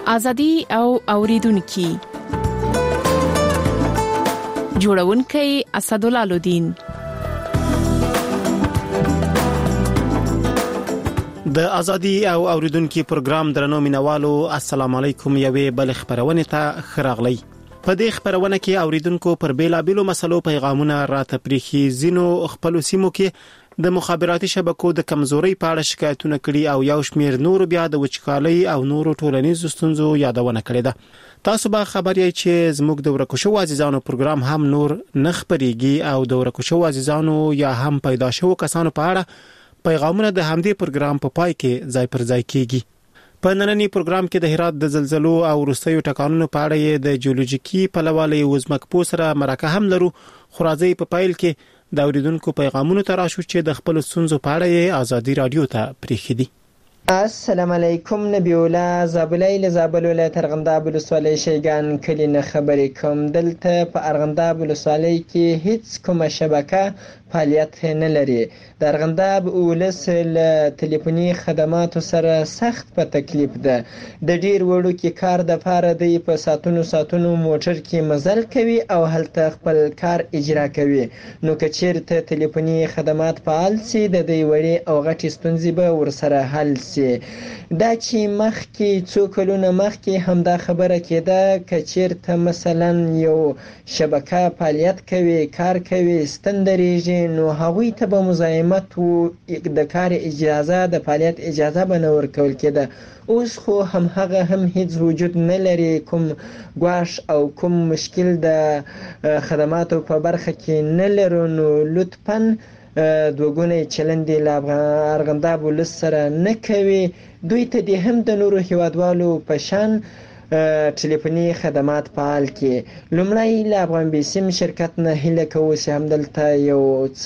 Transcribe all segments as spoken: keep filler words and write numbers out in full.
ازادي او اوریدونکو جوړونکي اسدالله الدین. د ازادي او اوریدونکو پروګرام درنو مینوالو السلام علیکم. یوې بل خبرونه ته خراغلی. په دې خبرونه کې اوریدونکو پر بیلابیلو مسلو پیغامونه راته پریخي. زینو خپل سیمو کې د مخابراتي شبکو د کمزوري په اړه شکایتونه کړي او یو شمیر نور بیا د وچکالۍ او نورو ټولنیزو ستونزو یادونه کړې ده. تاسو به خبر یې چې زموږ د ورکوشو عزیزانو پروګرام هم نور نخبريږي او د ورکوشو عزیزانو یا هم پیدا شوو کسانو په اړه پیغامونه د همدې پروګرام په پای کې ځای پر ځای کیږي. په نننی پروګرام کې د هرات د زلزلو او وروستیو ټکانونو په اړه د جیولوژیکي پلوالي وزمکپو سره مرکه هم لرو. خو راځي په پایل کې د اوریدونکو پیغامونو ته راشو چې د خپل سنځو په اړه ازادي رادیو ته پریخي دي. السلام علیکم. نبی الله زابلای له زابلو له ترغنداب ولسوالۍ شیګان کلی نه خبرې کوم. دلته په ارغنداب ولسوالۍ کې هیڅ کومه شبکه فعالیت نه لري. د ارغنداب ولس له ټلیفوني خدماتو سره سخت په تکلیف ده. د ډیر وړو کې کار د فاره دی په ساتونو ساتونو موټر کې مزل کوي او هلته خپل کار اجرا کوي. نو که چیرته ټلیفوني خدمات فعال سي د دې وړي او غټي ستونزې به ورسره حل سي. دا چې مخکې څو کلونه مخکې هم دا خبره کېده که چیرته مثلا یو شبکه فعالیت کوي کار کوي ستندریږي نو هغوی ته به مزاحمت د کار اجازه د فعالیت اجازه به نه ورکول کېده. اوس خو هم هغه هم هیڅ وجود نه لري. کوم ګواښ او کوم مشکل د خدماتو په برخه کې نه لرو. نو لطفاً دوګونی چلندې لا ارغنداب ولس سره نه کوي. دوی ته د هم د نورو هیوادوالو په شان ټلیفوني خدمات فعال کړي. لومړی له افغان بیسیم شرکت نه هیله کوو چې همدلته یو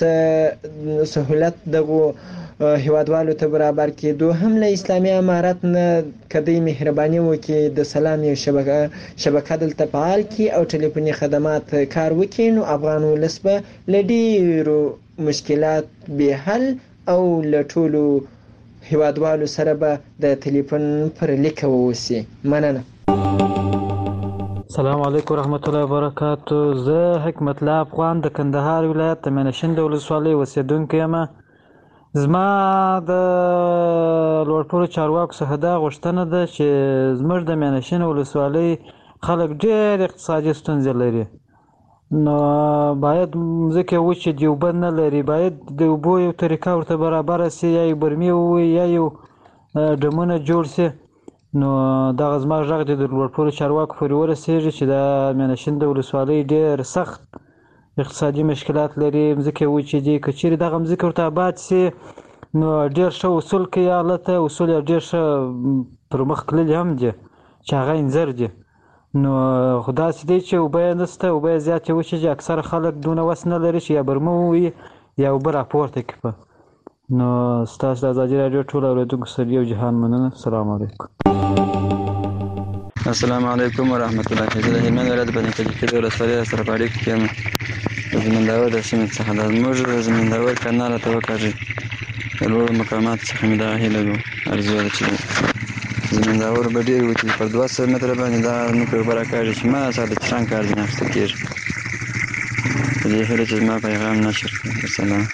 څه سهولت دغو هیوادوالو ته برابر کړي. دوهم له اسلامي امارت نه کدی مهرباني وکړي د سلام یو شبکه شبکه دلته فعال کړي او ټلیفوني خدمات کار وکړي. نو افغان ولس به له ډیرو مشکلات به حل او له ټولو هیوادوالو سره به د ټلیفون پر لیکه ووسی. مننه. السلام علیکم ورحمت الله وبرکاتو. زه حکمت الله افغان د کندهار ولایت د منشند ولسوالۍ اوسیدونکی یم. زما د لوړپوړو چارواکو څخه دا غوښتنه ده چې زموږ د منشند ولسوالۍ خلک ډېر اقتصادي ستونزې لري. نو باید ځکه و چې د اوبه نه لري باید د اوبو یو طریقه ورته برابره سي یا یو برمې ووي یا یو ډمونه جوړ سي. نو دغه زما غږ د لوړپوړو چارواکو پورې ورسېږي چې د منشند ولسوالۍ ډېر سخت اقتصادي مشکلات لري. مځکې وچې دي. که چیرې دغه مځکې ورته آباد سي نو ډېر ښه اصول کوي هلته. اصول یې ډېر ښه پر مخ تللي هم دي چې هغه انځر دي. نو خو داسې دی چې اوبه یې نشته. اوبه یې زیاتې وچې دي. اکثره خلک دونه وس نه لري چې یا برمه ووهي یا اوبه راپورته کړي. نو ستاسو د ازادي راډیو ټول اورېدونکو سره یو جهان مننه. السلام علیکم. السلام علیکم ورحمت الله. زه د هلمند ولایت بني کجکي د ولسوالۍ سره په اړیکه کې یم. د زمینداور د سیمې څخه د زموږ د زمینداور کانال راته وکاږي. د لوړو مقاماتو څخه مې دغه هیله ده ارزو ده چې زمینداور به ډېر وي چې پر دوه سوه متره باندې دا نوکر به راکاږي چې ما سره د چران کار ځینې اخیستل کېږي. په دې هیله چې زما پیغام نشر کړي. السلام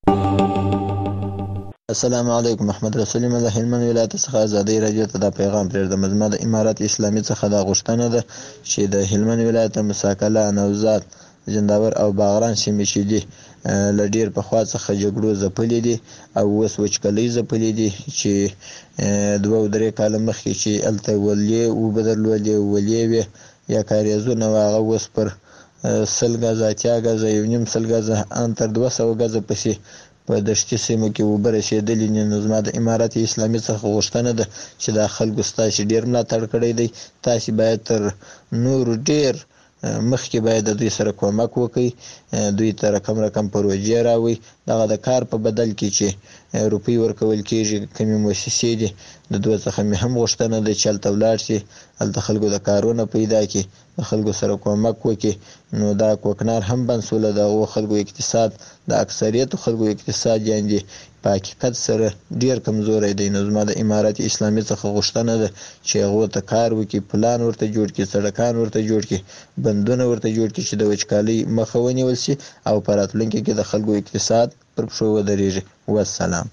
السلام علیکم. محمد رسول یم د هلمند ولایت څخه ازادي رادیو ته دا پیغام پرېږدم. زما د امارت اسلامي څخه دا غوښتنه ده چې د هلمند ولایت مساکله نوزاد زنداور او باغران سیمې چې دي له ډېر پخوا څخه جګړو ځپلې دي او اوس وچکالۍ ځپلې دي چې دوه او درې کاله مخکې چې هلته ولې اوبه درلودې ولې وې یا کاریزونه وه هغه اوس پر سل ګزه اتیا ګزه یو نیم سل ګزه ان تر دوه سوه ګزه پسې په دشتي سیمو کې اوبه رسېدلې دي. نو زما د امارت اسلامي څخه غوښتنه ده چې دا خلکو ستاسې ډېر ملاتړ کړی دی. تاسې باید تر نورو ډېر مخکې باید د دوی سره کومک وکړي. دوی ته رقم رقم پروژې راوړي. دغه د کار په بدل کې چې روپۍ ورکول کېږي. کومې مؤسسې دي د دوه څخه مې هم غوښتنه ده چې هلته ولاړ شي، هلته خلکو د کارونه پیدا کړي، د خلکو سره کومک وکړي. نو دا کوکنار هم بند شوله، د هغو خلکو اقتصاد، د اکثریتو خلکو اقتصاد یعنې په حقیقت سره ډېر کمزوری دی. نو زما د امارت اسلامي څخه غوښتنه ده چې هغو ته کار وکړي، پلان ورته جوړ کړي، سړکان ورته جوړ کړي، بندونه ورته جوړ کړي چې د وچکالۍ مخه ونیول شي او په راتلونکي کې د خلکو اقتصاد پر پښو ودرېږي. والسلام.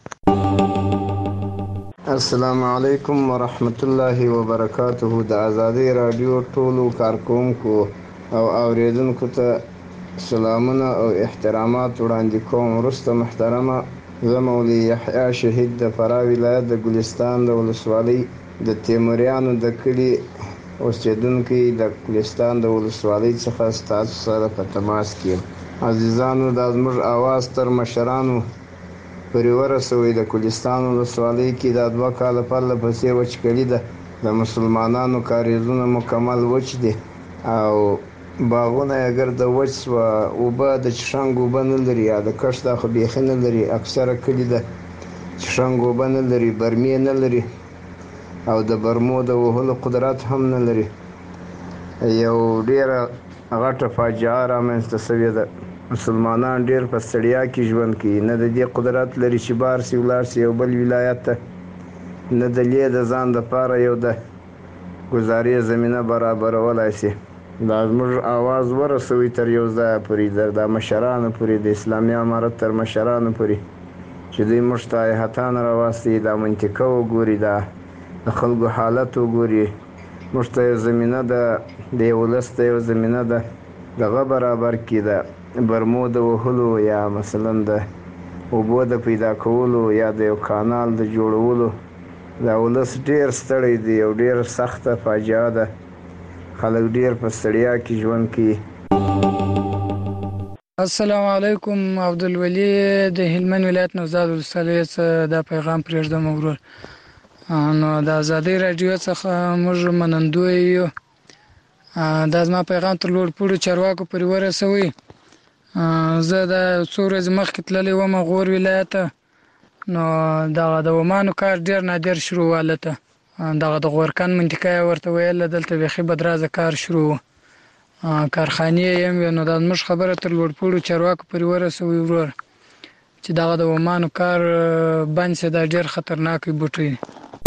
السلام علیکم ورحمت الله وبرکاته. د ازادۍ راډیو ټولو کارکوونکو او اوریدونکو ته سلامونه او احترامات وړاندې کوم. وروسته محترمه، زه مولوي یحیی شهید د فراه ولایت د ګلستان د ولسوالۍ د تیموریانو د کلي اوسېدونکی د ګلستان د ولسوالۍ څخه ستاسو سره په تماس کې یم. عزیزانو، دا زموږ اواز تر مشرانو پورې ورسوئ. د ګلستان ولسوالۍ کې دا دوه کاله پرله پسې وچکالي ده. د مسلمانانو کاریزونه مکمل وچ دي او باغونه یې ګرده وچ سوه. اوبه د چشنګ اوبه نه لري، یا د کښت دا خو بیخي نه لري. اکثره کلي د چشنګ اوبه نه لري، برمې نه لري او د برمو د وهلو قدرت هم نه لري. یو ډېره غټه فاجعه رامنځته سوې ده. مسلمانان ډېر په ستړیا کې ژوند کوي، نه د دې قدرت لري چې بار سي ولاړ سي یو بل ولایت ته، نه د لې د ځان دپاره یو د ګزارې زمینه برابرولی سي. دا زموږ اواز ورسوي تر یو ځایه پورې، د مشرانو پورې، د اسلامي امارت تر مشرانو پورې، چې دوی موږ ته هیحتان راوستي، دا منطقه وګوري، دا د خلکو حالت وګوري. موږ ته یو زمینه ده، د یو ولس ته یو زمینه ده دغه برابر کړي، د برمو د وهلو یا مثلا د اوبو د پیدا کولو یا د یو کانال د جوړولو. دا ولس ډېر ستړی دی او ډېر سخته فاجعه ده. خلک ډېر په ستړیا کې ژوند کوي. السلام علیکم. عبدالولي د هلمند ولایت نوزاد ولسوالۍ څخه دا پیغام پرېږدم ورور. نو د ازادۍ راډیو څخه موږ منندوی یو. دا زما پیغام تر لوړ پوړو چارواکو پورې ورسوئ. زه د څو ورځې مخکې تللی وم غور ولایت ته. نو دغه د ومانو کار ډېر نادر شروع والته. دغه د غورکن منطقه یې ورته ویله، دلته بیخي بدرازه کار شروع و، کارخانې یې هم وې. نو دا زموږ خبره تر لوړ پوړو چارواکو پورې ورسوئ ورور چې دغه د ومانو کار بند سي. دا ډېر خطرناک بوټی دی.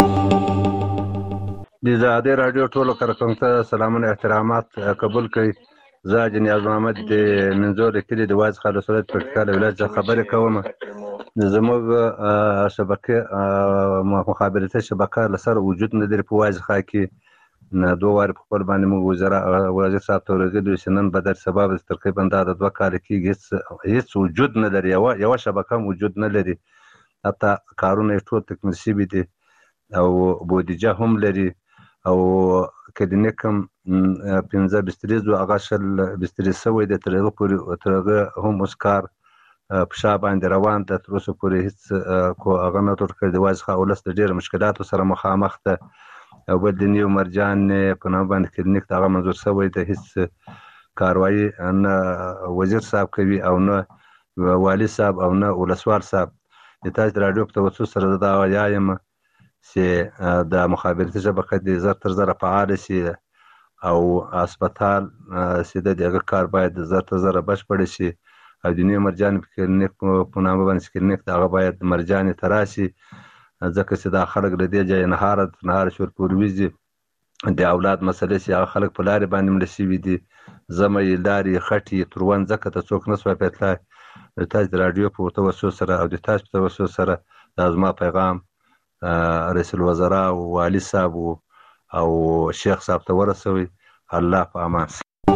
د ازادۍ راډیو ټولو کارکوونکو ته سلامونه احترامات قبول کړئ. زه حاجي نیاز محمد د منظور د کلي د واعظ خان ولسوالۍ د پکتیکا ولایت څخه خبرې کوم. زموږ شبکې مخابراتي شبکه له سره وجود نه لري په واعظ خان کې. دوه وارې په خپل باندې موږ وزیر صاحب ته ورغلي چې نن به در سبا به تقریبا دا د دوه کاله کېږي هېڅ وجود نه لري، یوه شبکه هم وجود نه لري. حتی کارونه یې ټول تکمیل شوي دي او بودیجه هم لري او کلینیک هم پنځه بسترې زو هغه شل بسترې شوی دی. تر هغه پورې تر هغه هم اوس کار په شا باندې روان ده. تر اوسه پورې هېڅ هغه نه ټول کړی. د واعظ خان ولس د ډېرو مشکلاتو سره مخامخ ده او بل د نیو مرجان په نامه باندې کلینیک د هغه منظور شوی دی. هېڅ کاروایي نه وزیر صاحب کوي او نه والي صاحب او نه ولسوال صاحب. د تاسو د راډیو په توسط سره زه دا وایم چې د مخابراتي شبکه دې زر تر زره فعاله شي او هسپتال چې د هغه کار باید زر تر زره بشپړ شي او د نیو مرجان کلینیک په نامه باندې کلینیک د هغه باید مرجانې ته راشي، ځکه چې دا خلک له دې ځایه نهاره نهاره شور پورې وځي. د اولاد مسلې چې هغه خلک په لارې باندې مړه شوي دي، زمۍ لارې خټې تروند، ځکه ته څوک نه سوای پیتلی. د تاسو د راډیو په توسط سره او د تاسو په توسط سره دا زما پیغام رئیس الوزرا او والي صاحب او شیخ صاحب ته ورسوي. الله په امان.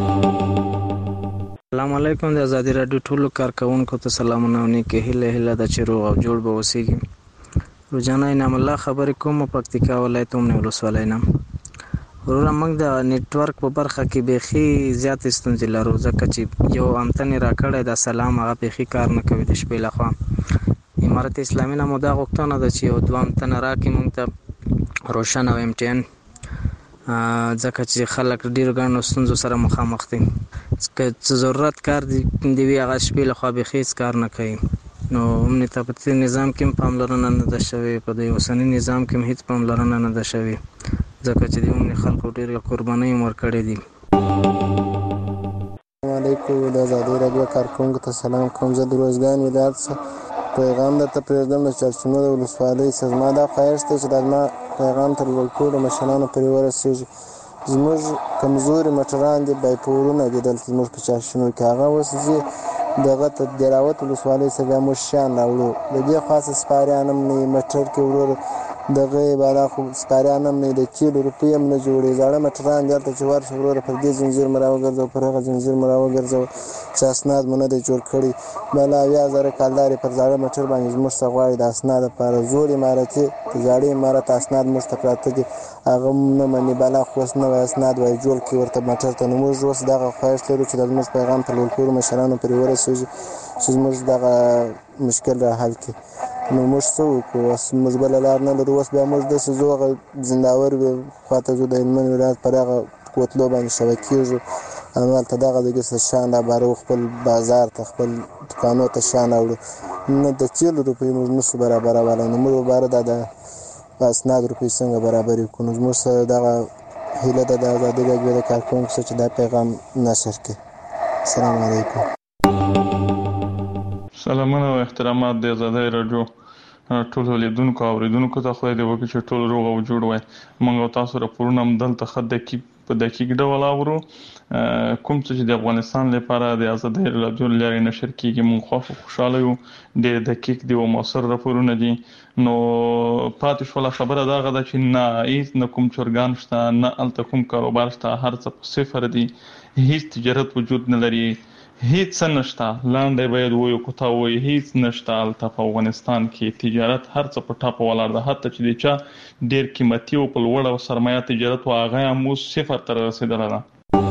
السلام علیکم. د ازادۍ راډیو ټولو کارکوونکو ته سلامونه او نیکې هیله هیله ده چې روغ او جوړ به اوسیږي. روزانه انعام الله خبرې کوم پکتیکا ولایت اومنه ولسوالۍ نه. وروره موږ د نیټورک په برخه کې بیخي زیاتې ستونزې لرو، ځکه چې یو انتن یې راکړی د سلام هغه بیخي کار نه کوي د شپې لخوا. امارت اسلامي نه مو دا غوښتنه ده چې یو دوه انتنه راکړي موږ ته روشن او ایم ټي ان، ځکه چې خلک ډېرو ګڼو ستونزو سره مخامخ دي. که څه ضرورت کار دی وي هغه شپې لخوا بیخي هېڅ کار نه کوي. نو امني ته په تیر نظام کې پاملرنه نه ده شوې، په دې اوسني نظام کې هیڅ پاملرنه نه ده شوې، ځکه چې د امني خلکو ډېرې قربانۍ ورکړې دي. السلام علیکم. د ازادي راډیو کارکونکو ته سلام کوم. زه د روزګان ولایت څخه پیغام درته پرېږدم د چارچینو د ولسوالۍ څخه. زما دا خواهش دی چې دا زما پیغام تر ټولو مشرانو پورې ورسېږي. زموږ کمزوري مټران دي، بایپورونه دي دلته زموږ په چارچینو کې. هغه اوس ځي دغه ته دراوت ولسوالۍ څخه بیا موږ شیان راوړو. د دې خاصه سپاریان هم نه مټر کې ورور دغه بالا خو سپاریان هم نه د کیلو روپۍ هم نه جوړي. زاړه مټران دلته چې ورشه وروره پر دې زنځیر مې راوګرځو، پر هغه زنځیر مې راوګرځو چې اسناد مو نه دی جوړ کړي. بالا اویا زره کلدارې پر زاړه مټر باندې زموږ څخه غواړي د اسناد لپاره. زوړ عمارتي د زاړه عمارت اسناد موږ ته پراته دي، هغه نه مني. بالا خو اوس نوی اسناد وایي جوړ کړي ورته مټر ته. نو موږ اوس دغه خواهش لرو چې د زموږ پیغام تر ټولو مشرانو پورې ورسېږي چې زموږ دغه مشکل را حل کړي. نو موږ څه وکړو؟ اوس موږ بله لار نه لرو. اوس بیا موږ داسې ځو هغه زنداور خواته ځو د هلمند ولایت پر هغه کوتلو باندې شوه کېږو، همالته دغه دګې څه شیان رابارو، خپل بازار ته خپل دوکانو ته شیان راوړو. نه د کیلو روپۍ موږ نشو برابرولی. نو موږ باره دا د اسناد روپۍ څنګه برابرې کړو؟ نو زموږ سره دغه هیله ده د ازادي راډیو د کارکوونکو سره چې دا پیغام نشر کړي. السلام علیکم. سلامونه او احترامات د ازادي راډیو ټولو لیدونکو او اوریدونکو ته. خدای دې وکړي چې ټول روغ او جوړ وای. موږ او تاسو راپورونه هم دلته ښه دقیق په دقیق ډول اورو. کوم څه چې د افغانستان لپاره د ازادي راډیو لارې نشر کیږي موږ خوشاله یو. ډېر دقیق دي او موثر راپورونه دي. نو پاتې شوله خبره دغه ده چې نه هیڅ نه کوم چرګان شته، نه هلته کوم کاروبار شته، هر څه په صفر دي، هیڅ تجارت وجود نه لري، هیڅ نشته. لاندې باید وایو کوتا وایي هیڅ نشته هلته په افغانستان کې. تجارت هر څه په ټاپه ولاړ ده. حتی چې د چا ډېر قیمتي او په لوړه سرمایه تجارت و هغه هم اوس صفر ته رسېدلی ده.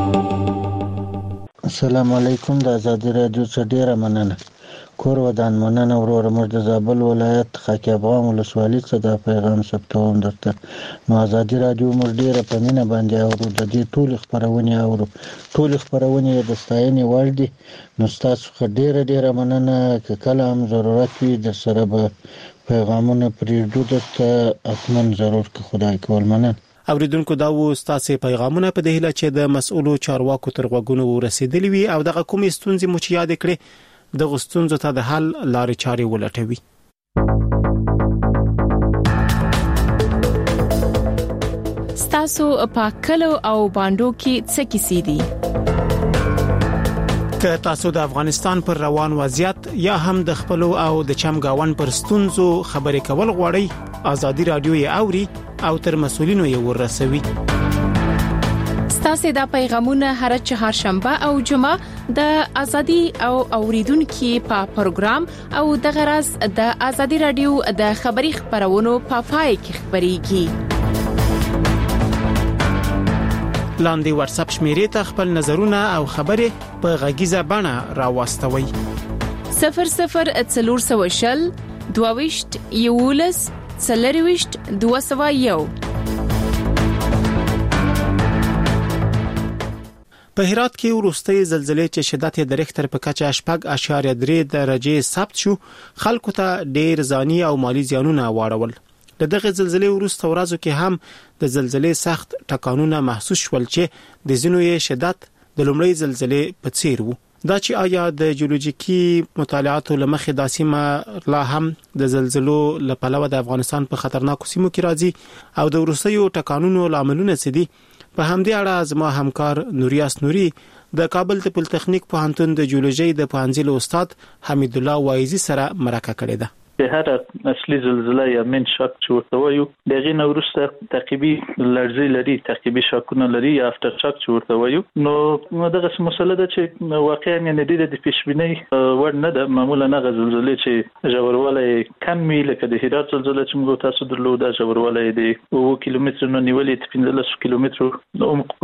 السلام علیکم. د ازادي راډیو څخه ډېره مننه. کور ودان مننه وروره. موږ د زابل ولایت خاکی افغان ولسوالۍ څخه دا پیغام ثبتوم درته. نو ازادي راډیو موږ ډېره په مینه باندې اورو. د دې ټولې خپرونې اورو. ټولې خپرونې د ستاینې وړ دي. نو ستاسو څخه ډېره ډېره مننه. که کله هم ضرورت وي درسره به پیغامونه پرېږدو درته، حتما ضرور که خدای کول. مننه. اوریدونکو دا و ستاسو پیغامونه په دې هیله چې د مسؤلو چارواکو تر غوږونو ورسېدلي وي او دغه کومې ستونزې مو چې یاد کړې د غستونزو ته د حل لارې چارې ولټوي. ستاسو په کلو او باندو کې څه کیسې دي؟ که تاسو د افغانستان پر روان وضعیت یا هم د خپل او د چمګاون پر ستونزو خبرې کول غواړئ، ازادي راډیو یې اوري او تر مسؤلینو یې ورسوي. ستاسو د پیغامونه هر چهارشنبه او جمعه د ازادي او اوریدونکو په پروګرام او د غرض د ازادي راډیو د خبري خبرونو په پای کې خبريږي. لاندې واتس اپ شمیرې ته خپل نظرونه او خبرې په غږیزه بڼه راوستوي. صفر صفر څلور سوه شل دوهويشت یولس څلرويشت دوه سوه یو. په هرات کې وروستۍ زلزلې چې شدت یې د ریختر په کچه شپږ اعشاریه درې درجه ثبت شو، خلکو ته ډېر ځاني او مالی زیانونه واړول. دغه زلزلې وروسته ورځو کې هم د زلزلې سخت ټکانونه محسوس شول چې د زینو یې شدت د لومړۍ زلزلې په څیر وو. دا چې آیا د جیولوژیکي مطالعاتو لمخې د سیمه لا هم د زلزلو لپاره د افغانستان په خطرناکو سیمو کې راځي او د وروستیو ټکانونو لاملونه څه دي؟ په همدې اړه زما همکار نوریاس نوري د کابل د پولیټیکنیک پوهنتون د جیولوژي د پوهنځي استاد حمید الله وایزي سره مرکه کړې ده. د هر اصلي زلزلہ یا من شاک چې ورته وایو دغه نورسته تعقیبي لړزې لري، تعقیبي شاکونه لري یا افټر شاک چې ورته وایو. نو دغه مسله ده چې واقعا نه د پیشبینۍ ور نه ده. معمولا هغه زلزلې چې ژوروالی کم وي لکه د هرات زلزلې چې موږ تاسو درلوده ژوروالی د اوه کیلومتر نه نیولې پنځلس کیلومتر عمق پورې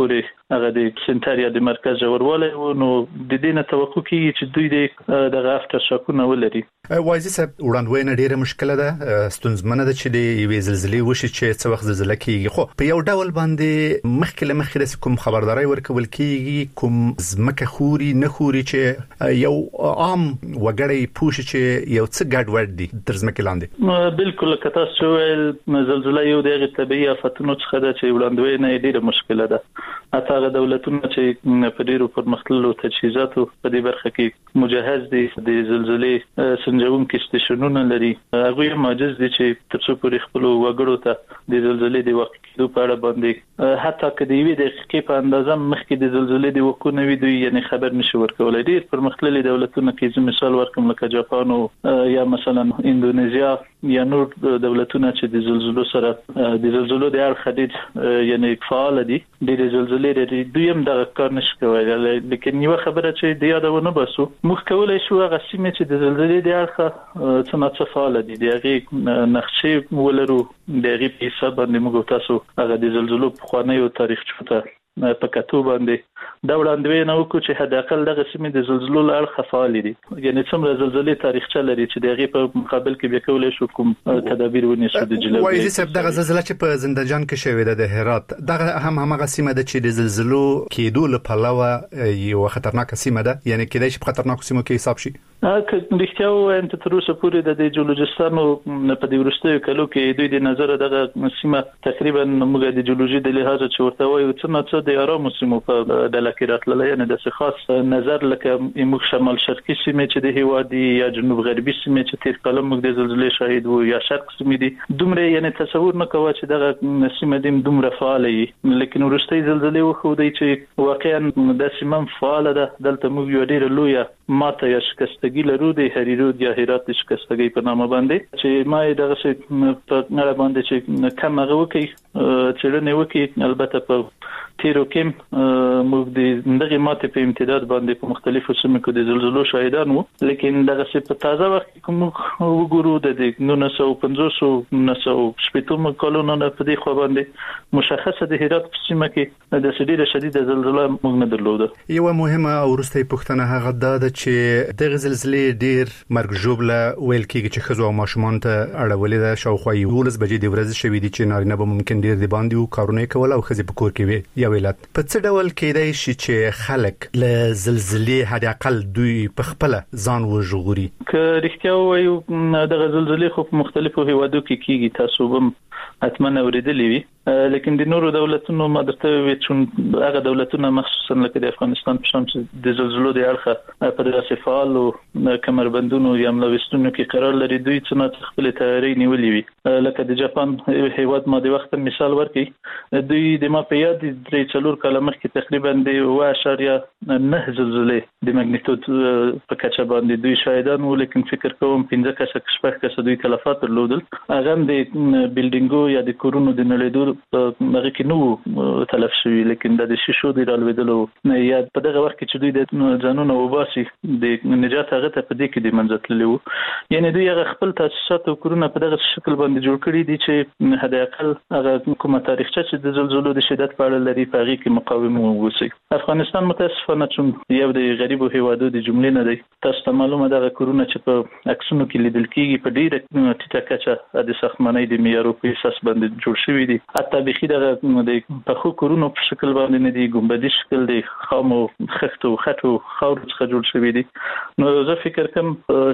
هغه د سنټریا د مرکز ورواله نو د دې نه توقع کیږي چې دوی د دغه افتر شاکونه ولري. وایي چې وړاندوینه ډیره مشکله ده، ستونزمنه ده چې د یوې زلزلې وشي چې څه وخت زلزلہ کیږي، خو په یو ډول باندې مخکې له مخکې د کوم خبرداري ورکول کیږي، کوم زمکه خوري نه خوري چې یو عام وګړی پوښي چې یو څه ګډ وډ دي تر زمکه لاندې. بالکل کته چې زلزلہ یو دغه طبيعي آفتونو څخه ده چې وړاندوینه ډیره مشکله ده. حتی هغه دولتونه چې په ډیرو پرمختللو تجهیزاتو په دې برخه کې مجهز دي د زلزلې سنجونکو سټیشنونه لري، هغه معجز دي چې ترڅو پورې خپل وګړو ته د زلزلې د وخت کېدو په اړه باندې حتی کدی وی د دقیقې په اندازه مخکې د زلزلې د وکونه وی دوی یعنی خبر نشي ورکولای. ډیر پرمختللي دولتونه کې مثال ورکوم لکه جاپان او یا مثلا اندونیزیا یا نور دولتونه چې د زلزلو سره د زلزلو د اړخ دي یعنی فعال دي د زلزلې لري، دوی هم د کار نشي کولای. لیکن یو خبره چې د یادونه بسو موږ کولای شو هغه سیمه چې د زلزلې د اړخ څنګه فعال دي دغه نقشې ولرو دغه په حساب باندې موږ تاسو هغه د زلزلو په خوانیو تاریخ چوته په کتو باندې دا وړاندوینه وکړو چې حد اقل دغه سیمه د زلزلو لړ فعال دي، یعنی څومره زلزلې تاریخچه لري چې دغه په مقابل کې به کولای شو کوم تدابیر ونیسو د جلوه. وایي چې دغه زلزلہ چې په زندجان کې شوې ده د هرات دغه هم هغه سیمه ده چې د زلزلو کېدو لپاره یو خطرناک سیمه ده، یعنی کېدای شي په خطرناک سیمه کې حساب شي. اګه رښتیا وایم ته تر اوسه پورې د جیولوژیستانو په دې ورستیو کلو کې دوی د نظر دغه سیمه تقریبا موږ د جیولوژي د لحاظ چې ورته وایو څنګه د آرام سیمو په ډله کې راتللی، نه د خاص نظر لکه موږ شمال شرقي سیمه چې د هیواد یا جنوب غربي سیمه چې تیر کله موږ د زلزلې شاهد وو یا شرق سیمه دي دومره یعنی تصور نه کوي چې دغه سیمه دیم دومره فعال وي. لیکن ورستي زلزلې وخو دی چې واقعا د سیمه فعال ده. دلته موږ یو ډیر لوی ماته یا شکستګي لرو د هریرود یا هرات شکستګي په نامه باندې چې ما دغه څه په نړۍ باندې چې کم هغه وکي چې نه وکي. البته په تیرو کې موږ د دغه ماته په امتداد باندې په مختلفو سیمو کې د زلزلو شاهدان وو، لیکن دغه څه په تازه وخت کې کوم وګورو د نولس سوه پنځوس نولس سوه شپږ کلونو نه په دې خو باندې مشخصه د هرات په سیمه کې د شدید شدید زلزلہ موږ نه درلوده. یو مهمه او وروستۍ پوښتنه هغه ده چې دغه زلزلې ډیر مرګ ژوبله ویل کېږي چې خزو او ماشومان ته اړولې ده. شاوخوا یولس بجې د ورځې شوې دي چې نارینه به ممکن ډیر دی باندې کارونه کول او خزي په کور کې وي. یا ویلات په څه ډول کېدای شي چې خلک له زلزلې حد اقل دوی په خپل ځان وژغوري؟ که رښتیا وایو دغه زلزلې خو په مختلفو هیوادو کې کیږي، تاسو هم حتما اوریدلې وي، لیکن د نورو دولتونو مدرته وي چې هغه دولتونه مخصوصا لکه د افغانستان په شان چې د زلزلو د اړخه په دغه فعال او کمربندونو یا ملوستونو کې قرار لري، دوی څنګه خپل تیاری نیولې وي. لکه د جاپان هیواد ما د وخت مثال ورکړي، دوی د ما په یاد درې څلور کاله مخکې تقریبا د اوه اعشاریه نه زلزلې د ماګنیټود په کچه باندې دوی شاهدان وو، لیکن فکر کوم پنځه کسه شپږ کسه دوی تلفات درلودل. هغه د بلډینګو یا د کورونو د نړیدو هغه کې نو تلف شوی، لیکن د شیشو د رالوېدلو یا په دغه وخت کې چې دوی د ځانونو وباسي د نجات هغه ته په دې کې د منځتللی وو. یعنی دوی هغه خپل تاسیسات او کورونه په دغه شکل باندې جوړ کړي دي چې حد اقل هغه کومه تاریخچه چې د زلزلو د شدت په اړه لري په هغه کې مقاومه ووسی. افغانستان متاسفانه چې یو د غریبو هیوادو د جملې نه دی، تاسو ته معلومه ده کورونه چې په عکسونو کې لیدل کېږي په ډیره ټیټه کچه د ساختمانۍ د معیارو په اساس باندې جوړ شوی دي. حتی بخي دغه د پخو کورونو په شکل باندې نه دي، ګمبدي شکل دی، خامو خښتو خټو خاور څخه جوړ شوی دي. نو زه فکر کوم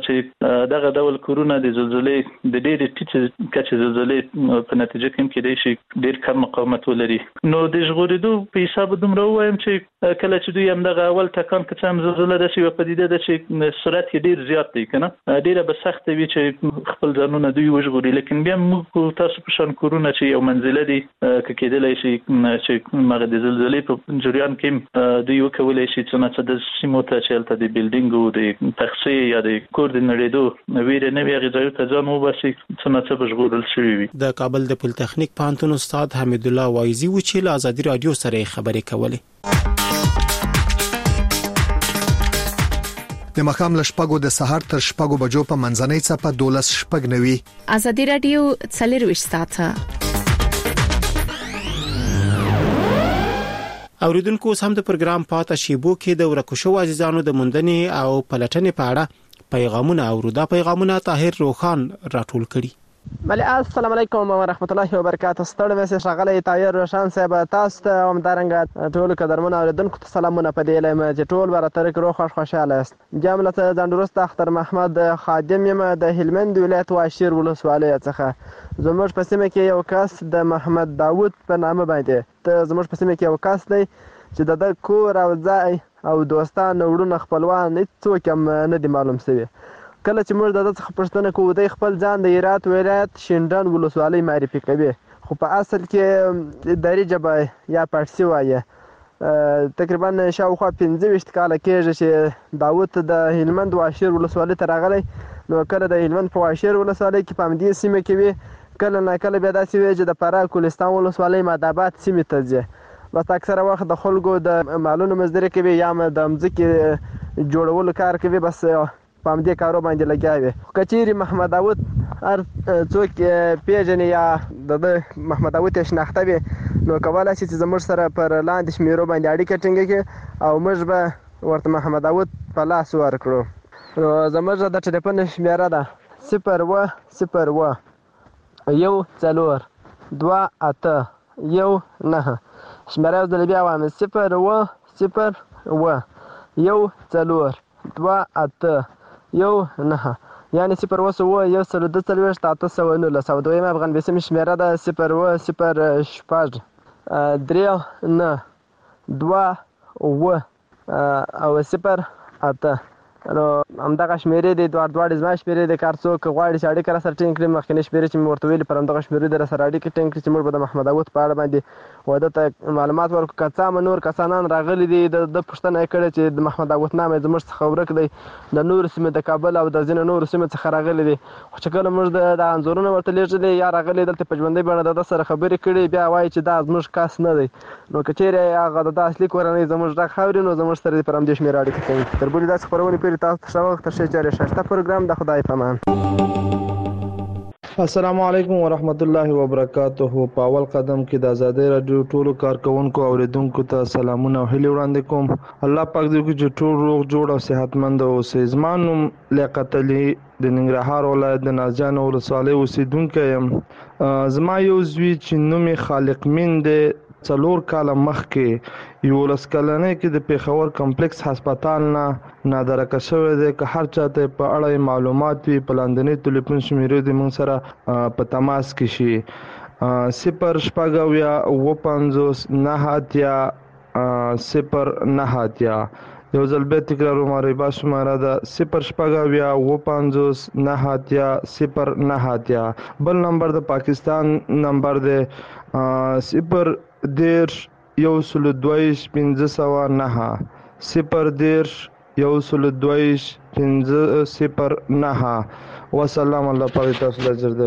چې دغه ډول کورونه د زلزلې د ډېر ټیټ کچې زلزلې په نتیجه کې کېدای شي ډېر کم مقاومت ولري. نو د ژغورېدو په حساب دومره وایم چې کله چې دوی هم دغه اول ټکان کې څه زلزله د شي په دې د چې سرعت ډېر زیات دی کنه ډېر به سخت وي چې خپل ځانونه دوی وژغوري. لیکن بیا موږ تاسو په شان کورونه چې یو منزله دي کې کېدلای شي چې مغه د زلزلې په جریان کې دوی وکولای شي چې د سیمو ته چلته د بلډینګو د تخصیص یا د کور د نړیدو ویره نه وی غځایو ته ځان وباسي څنګه څه بشغول شوی وي. د کابل د پل تخنیک پوهنتون استاد حمید الله وایزي و چې له ازادي رادیو سره خبرې کولې. د مخام لشپګو د سحر تر شپګو بجو په منځنۍ څپه دولس شپګ نوي. ازادي رادیو څلور وشت ساعته. اوریدونکو سم د پروګرام پاته شیبو کې د ورکوشو عزیزانو د مندنې او پلټنې په اړه پیغامونه او دا پیغامونه طاهر روخان راټول کړي. بله السلام علیکم ورحمت الله وبرکاته. ستړي مې ښاغلی طاهر روخان صاحب تاسو ته همدارنګه ټولو قدرمنو اوریدونکو ته سلامونه په دې لیم چې ټول به راته روغ خوښ خوشحاله یاست. جمله ځانډروسته اختر محمد خادم یم د هلمند ولایت واشیر ولسوالۍ څخه. زموږ په سیمه کې یو کس د محمد داود په نامه باندې ته زموږ په سیمه کې یو کس دی چې د د کور او ځای او دوستان وړونه خپلوان هیڅوک هم نه دي معلوم شوي. کله چې موږ د ده څخه پوښتنه کوو دی خپل ځان د هرات ولایت شینډنډ ولسوالۍ معرفي کوي، خو په اصل کې دري ژبه یا پارسي وایي. تقریبا شاوخوا پنځه ویشت کاله کېږي چې داود د هلمند واشیر ولسوالۍ ته راغلی. نو کله د هلمند په واشیر ولسوالۍ کې په همدې سیمه کې وي، کله نه کله بیا داسې وي چې د فراه کوهستان ولسوالۍ مادآباد سیمې ته ځي. بس اکثره وخت د خلکو د مالونو مزدوري کوي یا د مځکې جوړولو کار کوي، بس په همدې کارو باندې لګیا وي. که چیرې محمد داود هر څوک پیژني یا د ده محمد داود یې شناخته وي نو کولی شي چې زموږ سره پر لاندې شمېرو باندې اړیکه ټینګه کړي او موږ به ورته محمد داود په لاس ورکړو. نو زموږ د ټلیفون شمېره ده صفر اوه صفر اوه یو څلور دوه اته یو نهه. شمېره یو ځل بیا وایم صفر اوه صفر اوه یو څلور دوه اته یو نهه، یعنې صفر اوه اوه یو سل دوه څلوېښت اته سوه نولس. او دویمه افغان بیسیمې شمېره ده صفر اوه صفر شپږ درې نه دوه اوه او صفر اته. نو همدغه شمېرې دي دواړه دواړې زما شمېرې دي. که هر څوک غواړي چې اړیکه راسره ټینګ کړي مخکینۍ شمېرې چې مې ورته ویلي پر همدغه شمېرې دې راسره اړیکه ټینګ کړي چې موږ به د محمد داود په اړه باندې واده ته معلومات ورکړو. که څه هم نور کسانان راغلي دي د ده پوښتنه یې کړې چې د محمد داود نام یې زموږ څخه ورک دی، د نورو سیمې د کابل او د ځینو نورو سیمو څخه راغلي دي. خو چې کله موږ د انځورونه ورته لیږلي یا راغلي دلته په ژوندۍ بڼه د ده سره خبرې کړي بیا وایي چې دا زموږ کس نه دی. نو که چیرې هغه د ده اصلي کورنۍ زموږ غږ اوري نو زموږ سره دې پر همدې شمېره اړیکه ټینګ کړي. تر بلې داسې خپرونې پورې تاسو ته ښه وخت. ښه چارې ښایسته پروګرام د خدای په امان. السلام علیکم ورحمت الله وبرکاته. په اول قدم کې د آزادۍ راډیو ټولو کارکونکو اوریدونکو ته سلامونه او هیلې وړاندې کوم. الله پاک دې وکړي چې ټول روغ جوړ او صحتمند اوسئ. زما نوم لیاقت علي د ننګرهار ولایت د نازجان ولسوالۍ اوسیدونکی یم. زما یو زوی چې نوم یې خالق مین دی څلور کاله مخکې یولس کلنۍ کې د پېښور کمپلیکس هسپتال نه نادرکه شوی دی. که هر چاته په اړه معلومات وي په لاندنۍ ټلیفون شمېرې دې موږ سره په تماس کې شي. صفر شپږ اویا اوه پنځوس نهه اتیا صفر نهه اتیا. یو ځل بیا تکراروم ربا شماره ده صفر شپږ اویا اوه پنځوس نهه اتیا صفر نهه اتیا. بل نمبر د پاکستان نمبر دی صفر دېرش یو سل دوهویشت پنځه سوه نهه صفر دېرش یو سل دوهویشت پنځه صفر نهه. وسلام. الله پاک تاسو ته اجر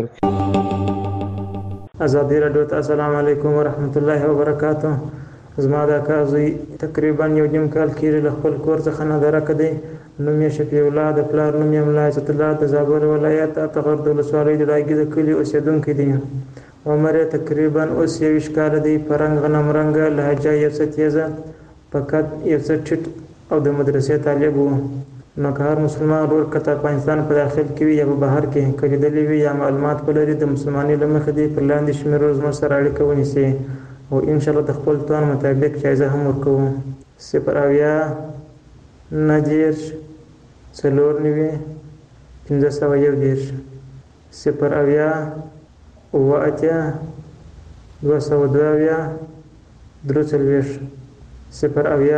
درکړي. ازادي راډیو ته السلام علیکم ورحمت الله وبرکاته. زما د اکا زوی تقریبا یو نیم کال کېږي له خپل کور څخه نادرکه دی. نوم یې شفیع الله د پلار نوم یې ملا عزت الله د زابل ولایت اتغر د ولسوالۍ د لاګي د کلي اوسېدونکی دی. عمر یې تقریبا اوس یویشت کاله دی. په رنګ غنم رنګه لهجه یو څه تیزه، په قد یو څه ټیټ او د مدرسې طالب و. نو که هر مسلمان ورور که د افغانستان په داخل کې وي یا په بهر کې که لیدلی وي یا معلومات ولري د مسلمانۍ له مخې دې پر لاندې شمېرو زموږ سره اړیکه ونیسي او انشاءالله د خپل توان مطابق جایزه هم ورکوو. صفر اویا نهه دېرش څلور نوي پنځه سوه یو دېرش صفر اویا اوه اتیا دوه سوه دوه اویا درې څلوېښت صفر اویا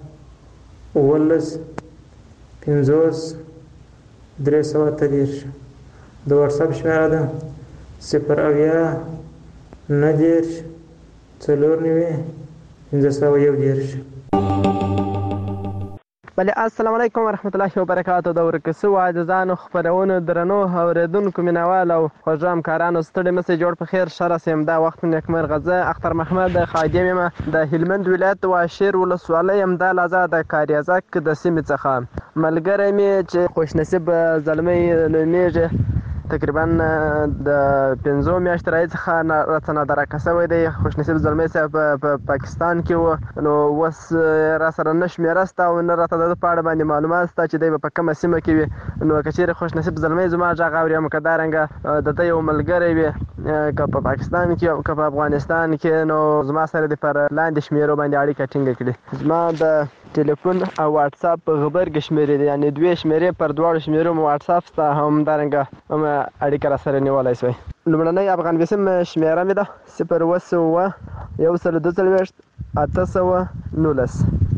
اوولس پنځوس درې سوه اته دېرش. د واتساپ شمېره ده صفر اویا نهه دېرش څلور نوي پنځه سوه یو دېرش. بله السلام علیکم ورحمت الله وبرکاته. د ورکسو عزیزانو خپرونو درنو اوریدونکو مینوال او خوږو همکارانو ستړي مسئ جوړ په خیر ښه راسئ. دا وخت مې نیکمرغه. زه اختر محمد خادم یم د هلمند ولایت واشیر ولسوالۍ همدا لحظه د کاریزک د سیمې څخه. ملګری مې چې خوشنصیب زلمی نومیږي تقریبا د پنځو میاشتو راهیسې څخه راته نادرکه شوی دی. خوشنصیب زلمی صاحب په پاکستان کې و، نو اوس را سره نه شمېره شته او نه راته د ده په اړه باندې معلومات شته چې دی به په کومه سیمه کې وي. نو که چېرې خوشنصیب زلمی زما غږ اوري هم که دارنګه د ده یو ملګری وي که په پاکستان کې او که په افغانستان کې، نو زما سره دې پر لاندې شمېرو باندې اړیکه ټینګه کړي. زما د ټلیفون او واتساپ په غبرګې شمېرې دي، یعنې دوې شمېرې پر دواړو شمېرو مو واتساپ شته، همدارنګه هم اړیکه را سره نیولی شوی. لومړنۍ افغان ویسم شمېره مې ده صفر اوه سوه یو سل دوه څلوېښت اته سوه نولس.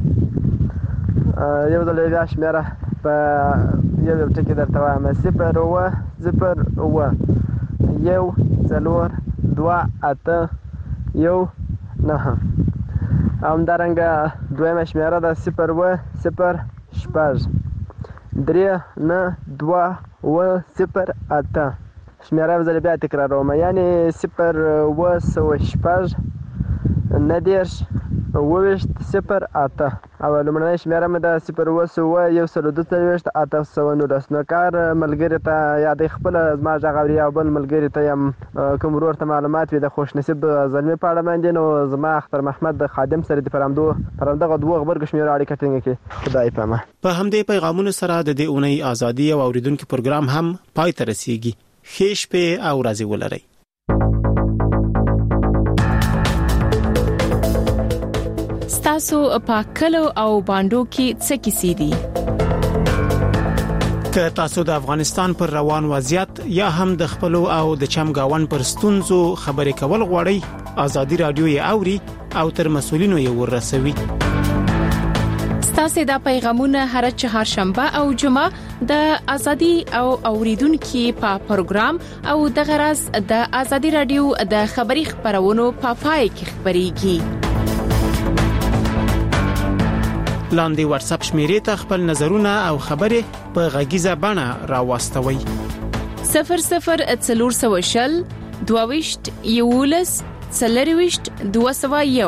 یو ځل بیا شمېره په یو یو ټکي درته وایم: صفر اوه صفر اوه یو څلور دوه اته یو نهه. همدارنګه دویمه شمېره ده صفر اوه صفر شپږ درې نه دوه اوه صفر اته. شمېره یو ځل بیا تکراروم، یعنې صفر اوه سوه شپږ نه دېرش اوه ویشت صفر اته. او لومړنۍ شمېره مې ده صفر اوه سوه یو سل دوه څلوېښت اته سوه نولس. نو کار ملګري ته یا دی خپله زما غږ اوري او بل ملګري ته یم کوم ورور ته معلومات وي د خوشنصیب زلمي په اړه باندې، نو زما اختر محمد د خادم سره دې پر همدو پر همدغه دوو غبرګو شمېرو اړیکه ټینګه کړي. خدای په امان. په همدې پیغامونو سره د دې اونۍ ازادي او اوریدونکو پروګرام هم پای ته رسیږي. ښې شپې او ورځې ولرئ. تاسو په کلو او باندو کې څه کیسې دي؟ که تاسو د افغانستان پر روان وضعیت یا هم د خپل او د چمګاون پر ستونزو خبرې کول غواړئ، ازادي رادیو یې اوري او تر مسولینو یې ورسوي. ستاسو د پیغامونه هر چهارشنبه او جمعه د ازادي او اوریدونکو په پروګرام او د غرض د ازادي رادیو د خبري خبرونو په پای کې خبريږي. لاندې واتس اپ شمیرې ته خپل نظرونه او خبرې په غږیزه بڼه راوستوي: صفر صفر څلور سوه شل دوه ویشت یولس څلور ویشت دوه سوه یو.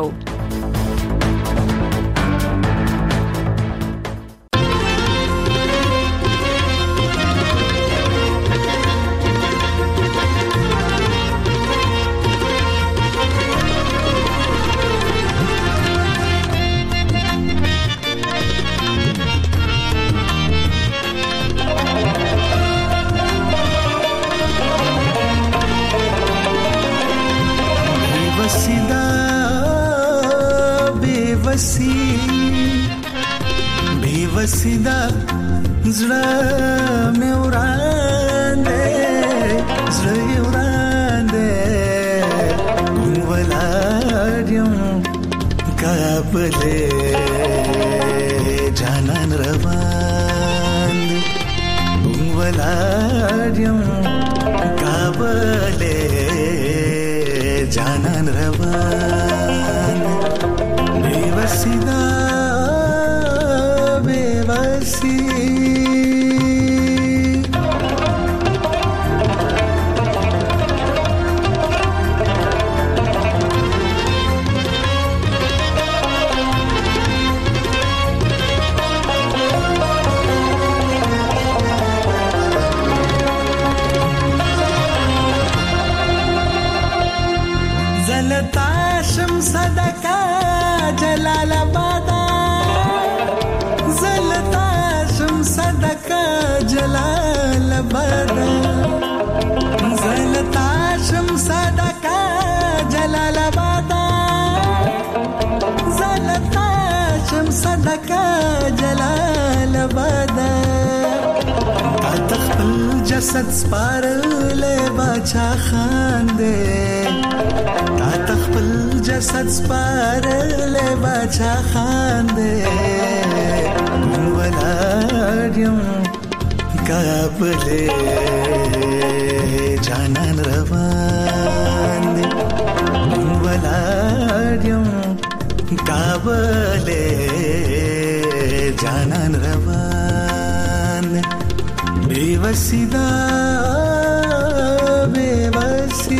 बेवसीदा زړه مې وړاندې زړه وړاندې ولادم کابلې جانان روان ولادم کابلې جانان روان बेवसीदा बेवसी जलता शम्स दका जलालाबाद जलता शम्स दका जलालाबाद जलता शम्स दका जलालाबाद जलता शम्स दका जलालाबाद तखल जसद स्पारले बाचा खांदे تخپل جسد سپارلې بچا خاندې ولادم کابلې جانان روان دي ولادم کابلې جانان روان دي बेवसीदा बेवसी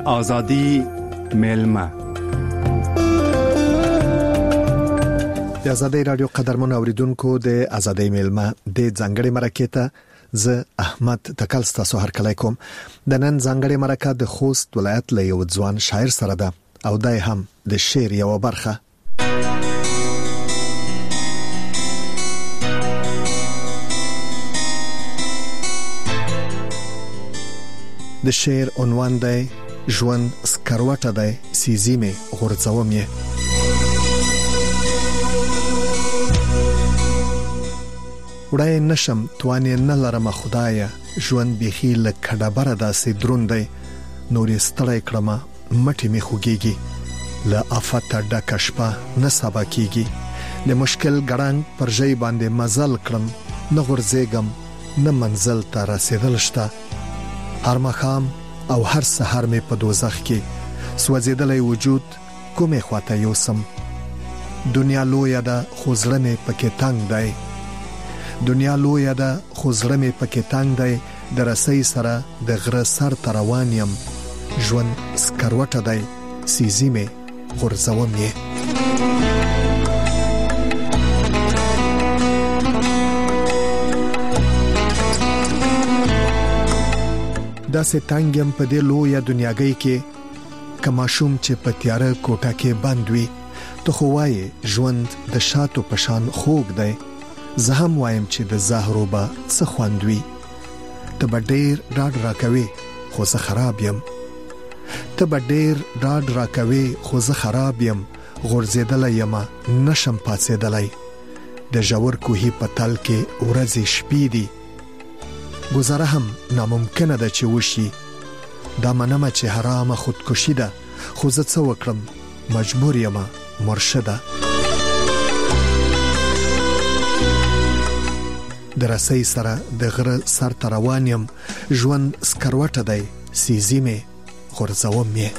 ازادي میلمه. د ازادي رادیو قدرمن اوریدونکو د ازادي میلمه د ځنګړې مرکې ته زه احمد تکل ستاسو هر کله کوم. د نن ځنګړې مرکه د خوست ولایت له یو ځوان شاعر سره ده او دای هم د شعر یو برخه. د شعر عنوان دی ژوند سکروټه دی سیزی می غورځوم یې. وړای نشم توانې نه لرم خدایا ژوند بيخي لکه ډبره داسې دروند دی نورې ستړی کړم مټې می خوږيږي له افت ډکه شپه نه سبا کیږي له مشکل ګړنګ پر ځای باندې مزل کړم نه غورځېږم نه منزل ته رسیدل شته. هر مخام او هر سحر می په دوزخ کې سوځیدلې وجود کومه خواته یوسم. دنیا لوی ده خو زړه می پکې تنگ دی. دنیا لوی ده خو زړه می پکې تنگ دی. د رسۍ سره د غره سر ته روان یم. ژوند سکروټه دی سیزی می غورځوم یې. دا سه تنگم په دې لویه دنیاګۍ کې کما شوم چې په تیاره کوټه کې بند وي. ته خو وایې ژوند د شاتو پشان خوږ دی. زه هم وایم چې د زهرو به څه خوند وي. ته به ډېر ډاډ راکوي خو زه خراب یم. ته به ډېر ډاډ راکوي خو زه خراب یم. غورځېدلی یم نشم پاڅېدلی. د ژور کوهي په تل کې ورځې شپې دي. گذاره هم ناممکنه ده چې وشي. دا منمه چې حرامه خودکشي ده خو زه څه وکړم مجبور یم مرشده. د رسۍ سره د غره سر ته روان یم. ژوند سکروټه دی سیزی می غورځوم یې.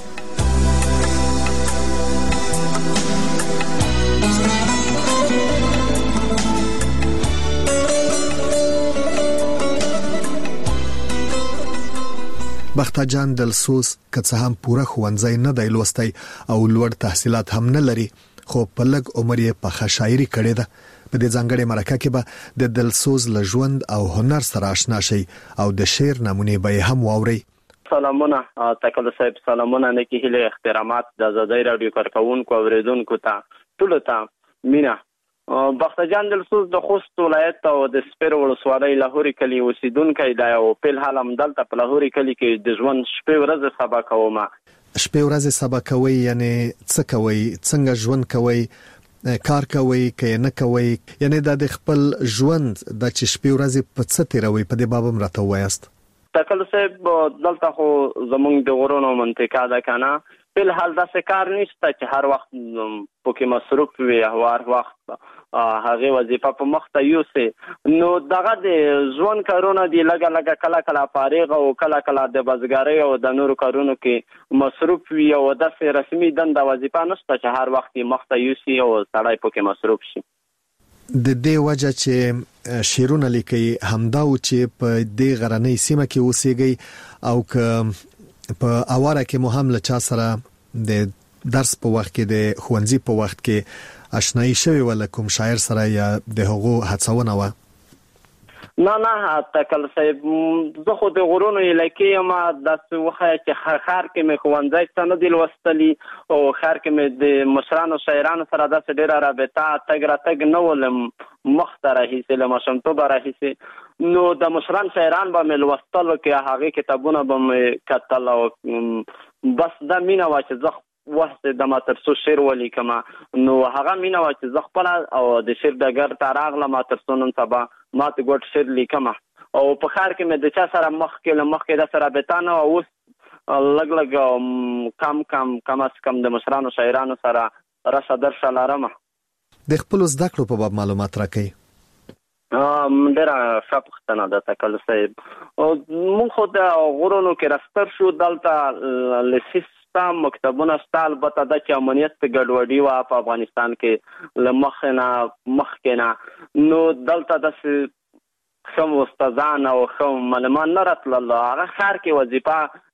بخته جان دلسوس که څه هم پوره ښوونځی نه دی لوستی او لوړ تحصیلات هم نه لري خو په لږ عمر یې پخه شاعري کړې ده. په دې ځانګړې مرکه کې به د دلسوز له ژوند او هنر سره آشنا شئ او د شعر نمونې به هم واورئ. سلامونه تکل صاحب، سلامونه نیکی هیله احترامات د ازادي رادیو کارکونکو اوریدونکو ته ټول ته مینا. بخته جان دلسوز د خوست ولایت او د سپیر ولسوالۍ لاهوري کلی اوسیدونکی دی او په حال هم دلته په لاهوري کلی کې د ژوند شپې ورځې سبا کوم. شپې ورځې سبا کوي یعنی څه کوي؟ څنګه ژوند کوي؟ کار کوي که نه کوي؟ یعنی د خپل ژوند د چې شپې ورځې په څه تیروي په دې باب هم راته وایاست. تکل صاحب دلته خو زمونږ د غرونو منطقه ده کنه، په حال داسې کار نشته چې هر وخت پکې مصروف وي او هر وخت هغه وظیفه په مخ ته یوسي. نو دغه د ژوند کارونه دی لګه لګه کله کله فارغ او کله کله د بازګارۍ او د نورو کارونو کې مصروف وي او داسې رسمي دنده وظیفه نشته چې هر وخت مخ ته یوسي او سړی پکې مصروف شي. د دې وجه چې شعرونه لیکي همدا و چې په دې غرنۍ سیمه کې اوسېږي او که په اواره کې مو هم له چا سره د درس په وخت کې د ښوونځي په وخت کې آشنایی شوی ول کوم شاعر سره یا د هغو هڅونه و؟ نه نه تکل صاحب زه خو د غرونو علاقې ما داسې وخه چې خار کې مې ښوونځی ته نه دی لوستلی او خار کې مې د مشرانو شاعرانو سره داسې ډېره رابطه تګ راتګ نه ولم مخ ته راهیسې له ماشومتوبه راهیسې. نو د مشران شاعران به مې لوستلو کې هغې کتابونه به مې کتل او بس دا مینه وه چې زه وخت د ما تر څو شعر ولیکم. نو هغه مینه وه چې زه خپله او د شعر ډګر ته راغلم تر څو نن سبا ما ته ګوټ شعر لیکم او په ښار کې مې د چا سره مخکې له مخکې داسې رابطه نه وه. اوس لږ لږ کم کم کم از کم د مشرانو شاعرانو سره رشه درشه لرم. د خپلو زده کړو په باب معلومات راکوئ. ډېره ښه پوښتنه ده تکل صاحب. مونږ خو د غرونو کې راستر شو، دلته لسیس شته، مکتبونه شته، البته دا چې امنیت په ګډوډي وه په افغانستان کې له مخکې نه مخکې نه نو دلته داسې ښه استادان او ښه معلمان نه راتلل. هغه ښار کې وظیفه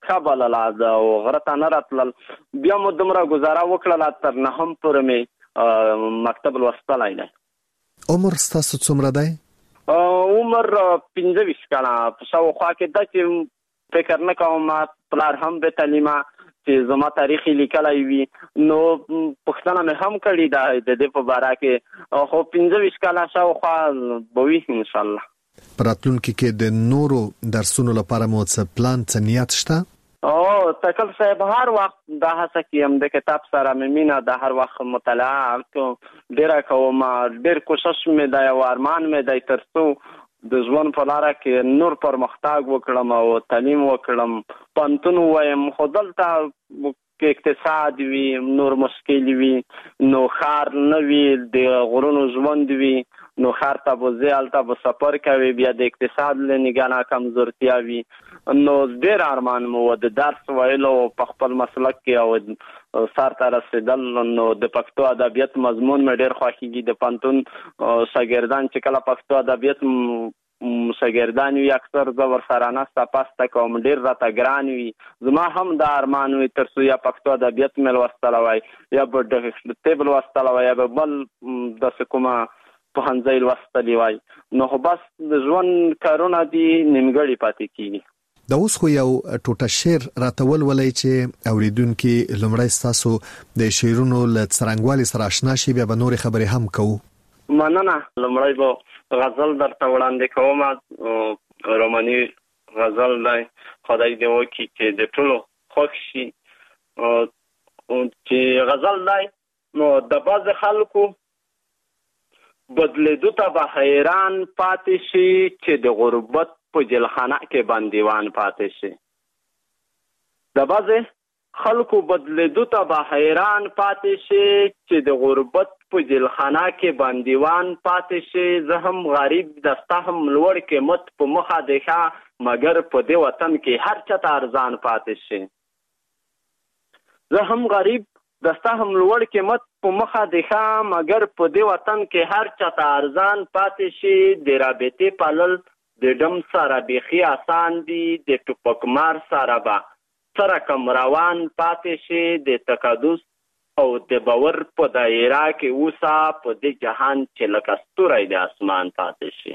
ښه بلله او غره ته نه راتلل. بیا مو دومره ګزاره وکړله تر نهم پورې مې مکتب لوستلی دی. عمر ستاسو څومره دی؟ عمر پنځه ویشت کاله په شاوخوا کې ده چې فکر نه کوم پلار هم بې تعلیمه چې زما تاریخ یې لیکلی وي. نو پوښتنه مې هم کړې ده د دې په باره کې، خو پنځه ویشت کاله شاوخوا به وي انشاءالله. په راتلونکي کې د نورو درسونو لپاره مو څه پلان څه نیت شته؟ او تکل صاحب هر وخت دا هڅه کوم د کتاب سره مې مینه ده، هر وخت مطالعه ډېره کوم، ډېر کوشش مې دی او ارمان مې دی تر څو د ژوند په لاره کې نور پرمختګ وکړم او تعلیم وکړم، پوهنتون ووایم. خو دلته کې اقتصاد وي، نور مشکل وي، نو ښار نه وي، د غرونو ژوند وي، نو ښار ته به ځې هلته به سفر کوي، بیا د اقتصاد له نګاه نه کمزورتیا وي. نو ډېر ارمان مو و د درس ویلو په خپل مسلک کې او سر ته رسېدل. نو د پښتو ادبیات مضمون مې ډېر خوښېږي. د پوهنتون شاګردان چې کله پښتو ادبیات شاګردان وي اکثر زه ورسره نسته پسته کوم، ډېر راته ګران وي. زما هم دا ارمان وي تر څو یا پښتو ادبیات مې لوستلی وای، یا به طب لوستلی وای، یا به بل داسې کومه پوهنځی لوستلی وای. نو خو بس د ژوند کارونه دي نیمګړي پاتې کېږي. د اوس خو یو ټوټه شعر راته ولولئ چې اوریدونکي لومړی ستاسو د شعرونو له څرنګوالي سره اشنا شي، بیا به نورې خبرې هم کوو. مننه. لومړی به غزل درته وړاندې کوم. روماني غزل دی، خدای دې وکړي چې د ټولو خوښ شي. چې غزل دی نو د بعضې خلکو بدلیدو ته به حیران پاتې شي چې د غربت په جلخانه کې بندیوان پاتې شي. د بعضې خلکو بدلیدو ته به حیران پاتې شي چې د غربت په جلخانه کې بندیوان پاتې شي. زه هم غریب دسته هم لوړ قیمت په مخه دی ښه، مګر په دې وطن کې هر چاته ارزان پاتې شي. زه هم غریب دسته هم لوړ قیمت په مخه دی ښه، مګر په دې وطن کې هر چاته ارزان پاتې شي. د رابطې پالل د ډم سره بیخي آسان دي، د ټوپک مار سره به سره کم روان پاتې شي. د تقدس او د باور په دایره کې اوسه، په دې جهان چې لکه ستوری د اسمان پاتې شي.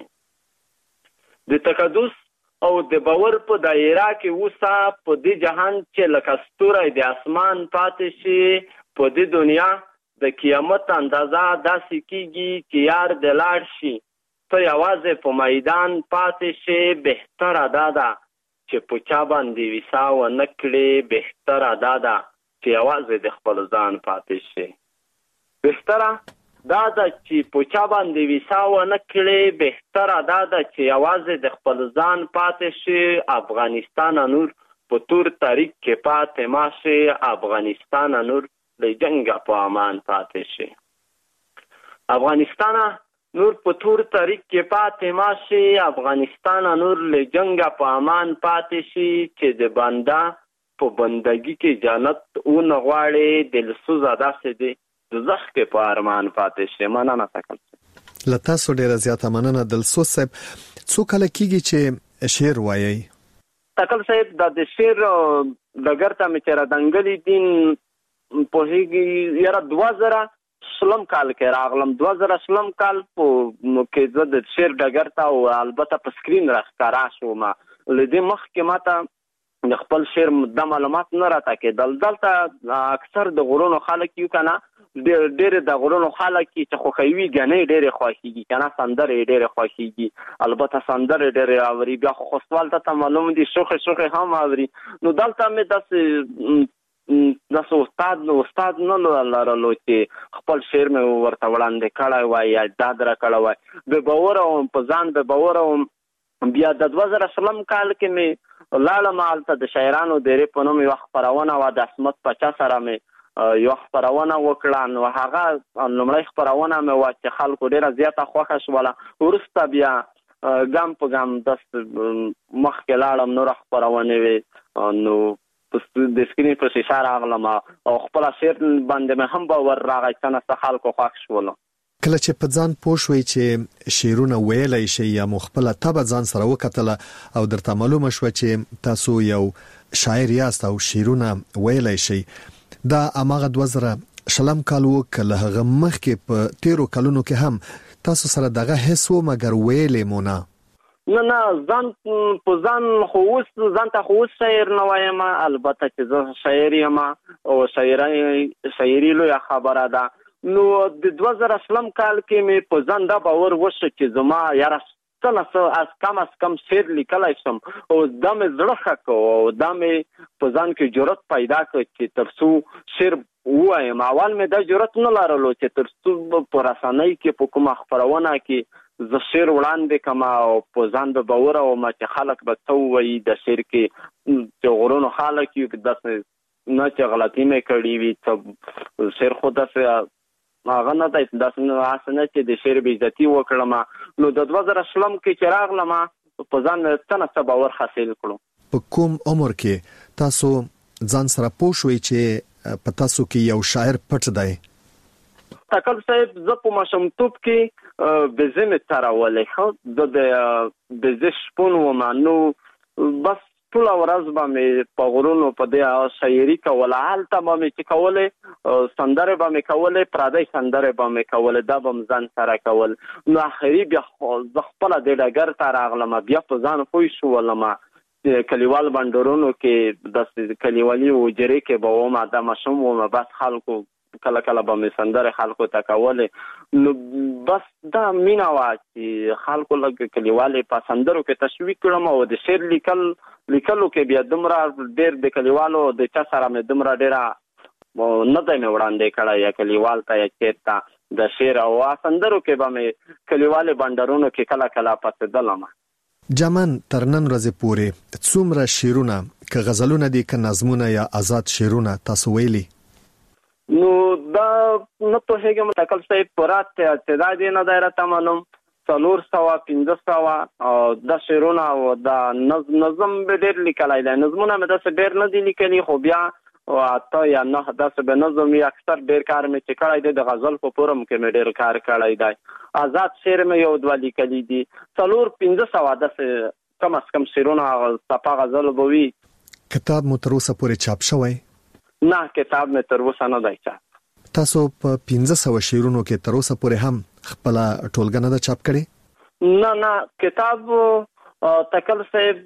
د تقدس او د باور په دایره کې اوسه، په دې جهان چې لکه ستوری د اسمان پاتې شي. په دې دنیا د قیامت اندازه داسې کېږي چې یار د لاړ شي، ته یوازې په میدان پاتې شي. بهتره دا ده چې په چا باندې ویسا ونه کړې، بهتره دا ده چې یوازې د خپل ځان پاتې شي. بهتره دا ده چې په چا باندې ویسا ونه کړې، بهتره دا ده چې یوازې د خپل ځان پاتې شي. افغانستان نور په تور تاریخ کې پاتې ماشي، افغانستان نور له جنګه په امان پاتې شي. افغانستان نور په تور تاریخ کې پاتې ماشي، افغانستان نور له جنګه په امان پاتې شي. چې د بنده په بندګي کې جنت ونه غواړي، دلسوزه داسې دی دوزخ کې په ارمان پاتې شي. مننه تکل. له تاسو ډېره زیاته مننه دلسوز صاحب. څو کله کېږي چې شعر وایي؟ تکل صاحب دا د شعر ډګر ته مې چې راډنګلي دین پوهېږي یاره دوه زره شلم کال کې راغلم. دوه زره شلم کال په کې زه د شعر ډګر ته او البته په سکرین راښکاره شوم. له دې مخکې ماته د خپل شعر د معلومات نه راته کېدل. دلته اکثر د غرونو خلک یو که نه، ډېرې د غرونو خلک چې خوښوي ګنې ډېرې خوښېږي که نه، سندرې ډېرې خوښېږي، البته سندرې ډېرې اوري. بیا خو خوستوال ته معلوم دي شوخې شوخې هم اوري. نو دلته مې داسې داسې استاد استاد نه لرلو چې خپل شعر مې ورته وړاندې کړی وای یا ډاډ را کړی وای. بې باوره وم، په ځان بې باوره وم. بیا د دوه زره شلم کال کې مې لاړم هلته د شاعرانو ډېرې په نوم یوه خپرونه وه، د عصمت پاچا سره مې یوه خپرونه وکړه. نو هغه لومړی خپرونه مې وه چې خلکو ډېره زیاته خوښه شوله. وروسته بیا ګام په ګام داسې مخکې لاړم، نوره خپرونې وې. نو د سکرین په شیشه راغلم او خپله شعر باندې مې هم باور راغی چې نه څه خلکو خوښ شولو. کله چې په ځان پوښوي چې شعرونه ویلای شي یا مخبله تبه ځان سره وکتله او درته معلومه شو چې تاسو یو شاعر یاست او شعرونه ویلای شي دا اماغه دوه زره شلم کالو کله هغه مخکې په تیرو کلونو کې هم تاسو سره دغه حس و مګر ویلې مونږ نه نه ځان په ځان خو اوس ځان ته خو اوس شاعر نه وایم البته چې زه شاعر یم او شاعري شاعري لویه خبره ده نو د دوه زره شلم کال کې مې په ځان دا باور وشو چې زما یاره څه نه څه از کم از کم شعر لیکلی شم او دا مې زړه ښه کړ او دا مې په ځان کې جرأت پیدا کړ چې تر څو شعر ووایم. اول مې دا جرأت نه لرلو چې تر څو په رسنۍ کې په کومه خپرونه کې زه شعر وړاندې کړم او په ځان به باور وم چې خلک به څه ووایي د شعر کې چې غرونو خلک یو داسې نه چې غلطي مې کړې وي څه شعر خو داسې هغه نه دی داسې نه چې د شعر بې عزتي وکړم نو د دوه زره شلم کې چې راغلم په ځان مې څه نه څه باور حاصل کړو. په کوم عمر کې تاسو ځان سره پوه شوئ چې په تاسو کې یو شاعر پټ دی؟ تکل صاحب زه په ماشومتوب کې بزه مې تارولی ښه زه د بزه شپون وم نو بس ټوله ورځ به مې په غرونو په دې شاعري کوله هلته به مې چې کولې سندرې به مې کولې پردۍ سندرې به مې کولې دا به مې ځان سره کول نو اخري بیا زه خپله دې ډګر ته راغلم بیا په ځان پوه شولم کلیوال بنډرونو کې داسې کلیوالي حجرې کې به وم دا ماشوم وم بس خلکو کله کله به مې سندرې خلکو ته کولې نو بس دا مینه وه چې خلکو لږ کلیوالې په سندرو کې تشویق کړم او د شعر لیکل لیکلو کې بیا دومره ډېر د کلیوالو د چا سره مې دومره ډېره نه دی مې وړاندې کړی یا کلیوال ته یا چېرته د شعر او سندرو کې به مې کلیوالې بنډرونو کې کله کله پڅېدلم. جمن تر نن ورځې پورې څومره شعرونه که غزلونه دي که نظمونه یا آزاد شعرونه تاسو ویلي؟ نو دا نه پوهېږم تکل صاحب پوره تعداد یې نه دی راته معلوم څلور سوه پنځه سوه او دا شعرونه او دا نظم به ډېر لیکلی دی نظمونه مې داسې ډېر نه دي لیکلي خو بیا اته یا نه داسې به نظم وي اکثر ډېر کار مې چې کړی دی د غزل په فورم کې مې ډېر کار کړی دی آزاد شعر مې یو دوه لیکلي دي څلور پنځه سوه داسې کم از کم شعرونه څپه غزل به وي. کتاب مو تر اوسه پورې چاپ شوی؟ نه کتاب مې تر اوسه نه دی چاپ. تاسو په پنځه سوه شعرونو کې تر اوسه پورې هم خپله ټولګه نه ده چاپ کړې؟ نه نه کتاب تکل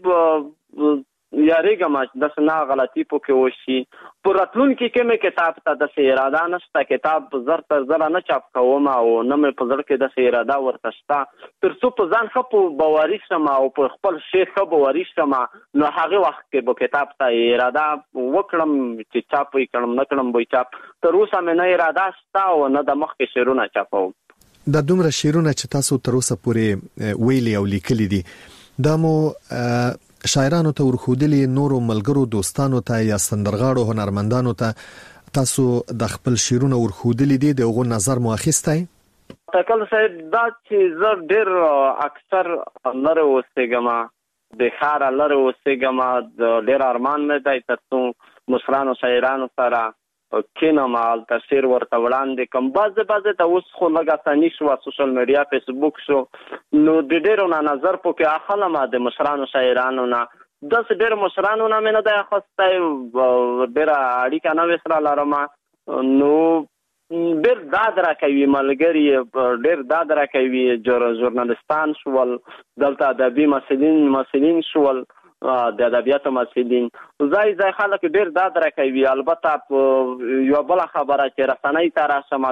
صاحب یاریږم چې داسې نه غلطي پکې وشي په راتلونکي کې مې کتاب ته داسې اراده نشته کتاب زر تر زره نه چاپ کوم او نه مې په زړه کې داسې اراده ورته شته تر څو په ځان ښه په باوري شم او په خپل شی ښه باوري شم نو هغې وخت کې به کتاب ته اراده وکړم چې چاپ یې کړم نه کړم به چاپ تر اوسه مې نه اراده شته او نه د مخکې شعرونه چاپوم. دا دومره شعرونه چې تاسو تر اوسه پورې ویلي او لیکلي دي دا مو شاعرانو ته ورخودلي نورو ملګرو دوستانو ته یا سندرغاړو هنرمندانو ته تاسو د خپل شعرونه ورخودلي دي د هغو نظر مو اخیستی؟ تکل صاحب دا چې زه ډېر اکثر لرې اوسېږم د ښاره لرې اوسېږم د ډېر ارمان مې دی تر څو مشرانو شاعرانو سره کینم هلته شعر ورته وړاندې کړم بعضې بعضې ته اوس خو لږ اساني شوه سوشل میډیا فیسبوک شو نو د ډېرو نه نظر پکې اخلم د مشرانو شاعرانو نه داسې ډېرو مشرانو نه مې نه دی اخیستی ډېره اړیکه نه وې سره لرم نو ډېر داد راکوي ملګري ډېر داد راکوي ژورنالستان شول دلته ادبي محصلین محصلین شول د ادبیاتو محصلین ځای ځای خلک ډېر داد راکوي البته یوه بله خبره چې رسنۍ ته راشم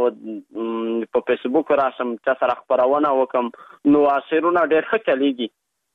کله په فیسبوک راشم چا سره خپرونه وکړم نو شعرونه ډېر ښه چلیږي.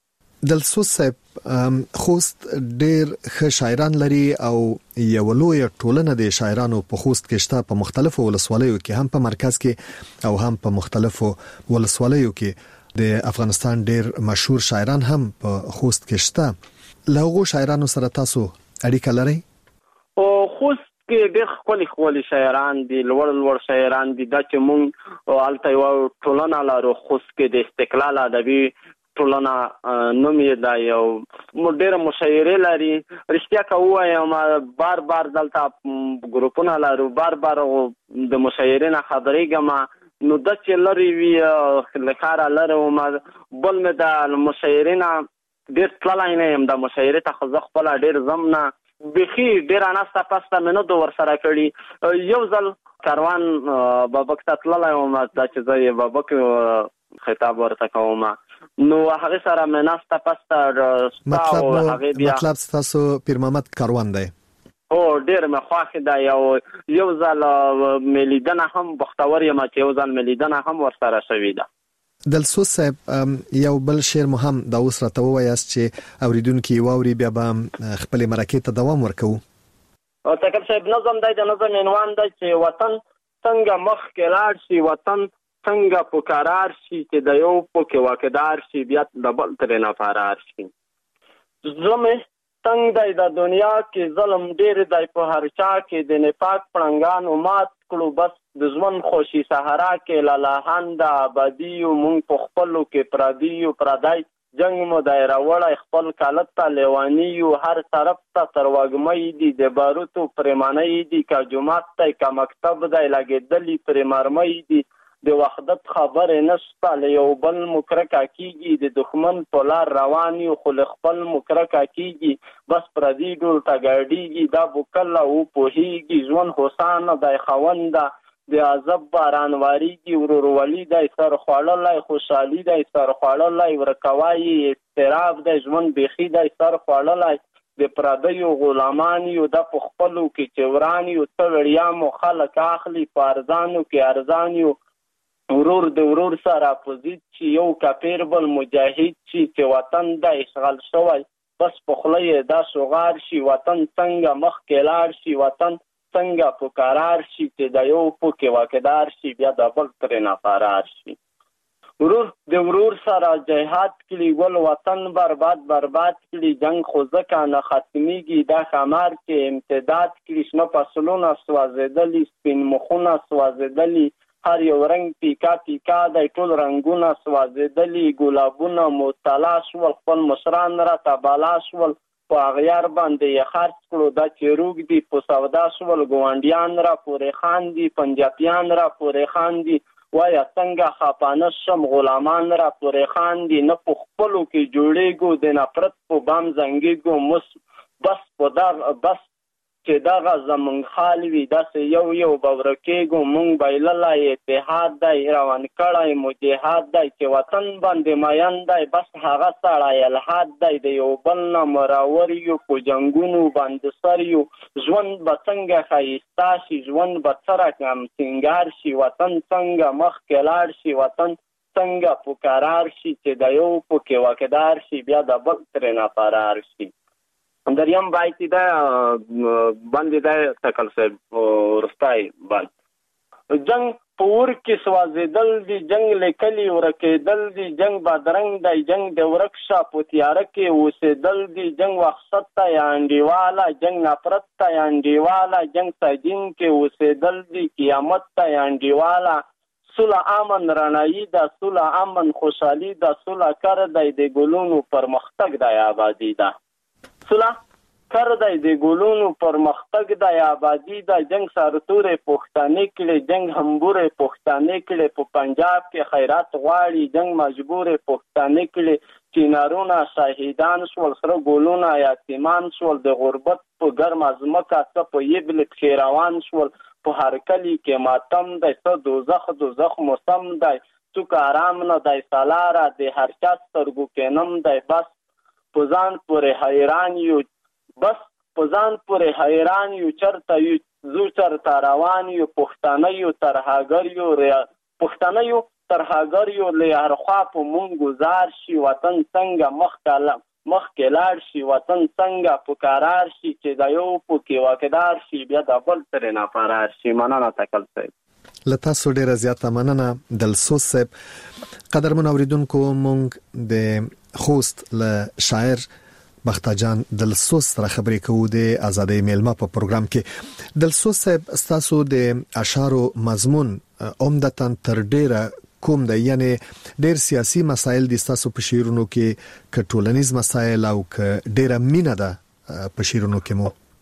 دلسوز صاحب خوست ډېر ښه شاعران لري او یوه لویه ټولنه د شاعرانو په خوست کې شته په مختلفو ولسوالیو کې هم په مرکز کې او هم په مختلفو ولسوالیو کې د افغانستان ډېر مشهور شاعران هم په خوست کې شته له هغو شاعرانو سره تاسو اړیکه لرئ؟ په خوست کې ډېر ښکلي ښکلي شاعران دي لوړ لوړ شاعران دي دا چې موږ هلته یوه ټولنه لرو خوست کې د استقلال ادبي ټولنه نوم یې دی او ډېره مشاعرې لري رښتیا که ووایم بار بار دلته ګروپونه لرو بار بار د مشاعرې نه خبرېږم نو د چې لري وی لکاره لره او ما بل مې د مشاعرینه ډېر تللی نه یم د مشاعرې ته خو زه خپله ډېر ځم نه بیخي ډېره ناسته پسته مې نه ده ورسره کړي. یو ځل کاروان بابک ته تللی وم دا چې زه یې بابک خطاب ورته کوم نو هغه سره مې ناسته پسته مطلب مطلب ستاسو پیر محمد کاروان دی؟ او ډېر مې خوښ دی. یو یو ځل مې لیدنه هم بختور یم چې یو ځل مې لیدنه هم ورسره شوې ده. دلسوز صاحب یو بل شعر مهم دا اوس راته ووایاست چې اوریدونکي واوري بیا به خپلې مرکې ته دوام ورکوو. تکب صاحب نظم دی د نظم عنوان دی چې وطن څنګه مخکې لاړ شي، وطن څنګه په قرار شي چې د یو پکې واقعدار شي بیا د بل ترې نه فرار شي. زمې څنګه دی د دنیا کې ظلم ډېر دی په هر چا کې د نفاق پړنګانو مات کړو بس د ژوند خوشي صحرا کې لالاهنده آبادي یو مونږ په خپلو کې پردي یو پردی جنگ مو دایره وړی خپل کالت ته لیواني یو هر طرف ته تروږمۍ دي د باروتو پرېمانۍ دي که جومات دی که مکتب دی لګېدلي پرې مرمۍ دي د وحدت خبرې نشته له یو بل مو کرکه کېږي د دښمن په لار روان یو خو له خپل مو کرکه کېږي بس پردي ډول ته ګډېږي دا به کله وپوهېږي ژوند هوسانه دی خونده د عذب باران واریږي ورورولي دی سر خوړلی خوشحالي دی سر خوړلی ورکوایي اضطراب دی ژوند بیخي دی سر خوړلی د پردیو غلامان یو د په خپلو کې چې وران یو څه وړیا مو خلک اخلي په ارزانو کې ارزان یو ورور د ورور سره اپوزیت چې یو کپیر بل مجاهد چې چې وطن د اشغال شوی بس په خوله یې دا شغار شي وطن څنګه مخکې لاړ شي وطن څنګه په قرار شي چې د یو پکې واقعدار شي بیا د بل ترې نه فرار شي. ورور د ورور سره جهاد کړي ګل وطن برباد برباد کړي جنگ خو ځکه نه ختمیږي دا ښامار کې امتداد کړي شنه فصلونه سوځېدلي سپین مخونه سوځېدلي هر یو رنګ پیکا پیکا دی ټول رنګونه سوځېدلي ګلابونه مو تلا شول خپل مشران راته بالا شول په اغیار باندې یې خرڅ کړو دا چې روږ دي په سودا شول ګاونډیان را پورې خاندي پنجابیان را پورې خاندي وایه څنګه خپانه شم غلامان را پورې خاندي نه په خپلو کې جوړېږو د نفرت په بام زنګېږو مس بس په دغه بس چې دغه زمونږ حال وي داسې یو یو به ورکېږو مونږ بایللی اتحاد دی روان کړی مو جهاد دی چې وطن باندې مین دی بس هغه سړی الحاد دی د یو بل نه مراور یو په جنګونو باندې سر یو ژوند به څنګه ښایسته شي ژوند به څه رقم سینګار شي وطن څنګه مخکې لاړ شي وطن څنګه په قرار شي چې د یو پکې واقعدار شي بیا د بل ترې نه فرار شي. دریم باید دا باندې دا تکل صاحب ورستای باندې جنگ په ور کې سوازېدل دي جنگ لیکلي ورکېدل دي جنگ بادرنګ دی جنگ د ورک شا په تیاره کې اوسېدل دي جنگ وحشت ته یا انډیواله جنگ نفرت ته یا انډیواله جنگ سجین کې اوسېدل دي قیامت ته یا انډیواله صلح امن رڼایي ده صلح امن خوشحالي ده صلح کر دی د ګلونو پرمختګ دی آبادي ده صلح کر دی د ګلونو پرمختګ دی آبادي ده جنگ سرتورې پښتانه کړي جنگ همبورې پښتانه کړي په پنجاب کې خیرات غواړي جنگ مجبورې پښتانه کړي چینارونه شهیدان شول سره ګلونه یتیمان شول د غربت په ګرمه ځمکه څه په یبل کې روان شول په هر کلي کې ماتم دی څه دوزخ دوزخ موسم دی څوک آرام نه دی سالاره د هر چا سترګو کې نم دی بس په ځان پورې حیران یو بس په ځان پورې حیران یو چرته یو زو چرته روان یو پښتانه یو ترهګر یو پښتانه یو ترهګر یو له هر خوا په مونږ گزار شي وطن څنګه مخکله مخکې لاړ شي وطن څنګه په قرار شي چې د یو پکې واقعدار شي بیا د بل ترې نه فرار شي. مننه تکل صاحب. له تاسو ډیره زیاته مننه دلسوز صاحب. قدرمن اوریدونکو مونږ د خوست له شاعر بخته جان دلسوز سره خبرې کوو د ازادۍ میلمه په پروګرام کې. دلسوز صاحب تاسو د اشعارو مضمون عمدتاً تر ډیره کوم دی یعنی ډیر سیاسي مسایل دي تاسو په شعرونو کې ک ټولنیز مسایل او ک ډیره مینه ده په شعرونو کې مو؟ او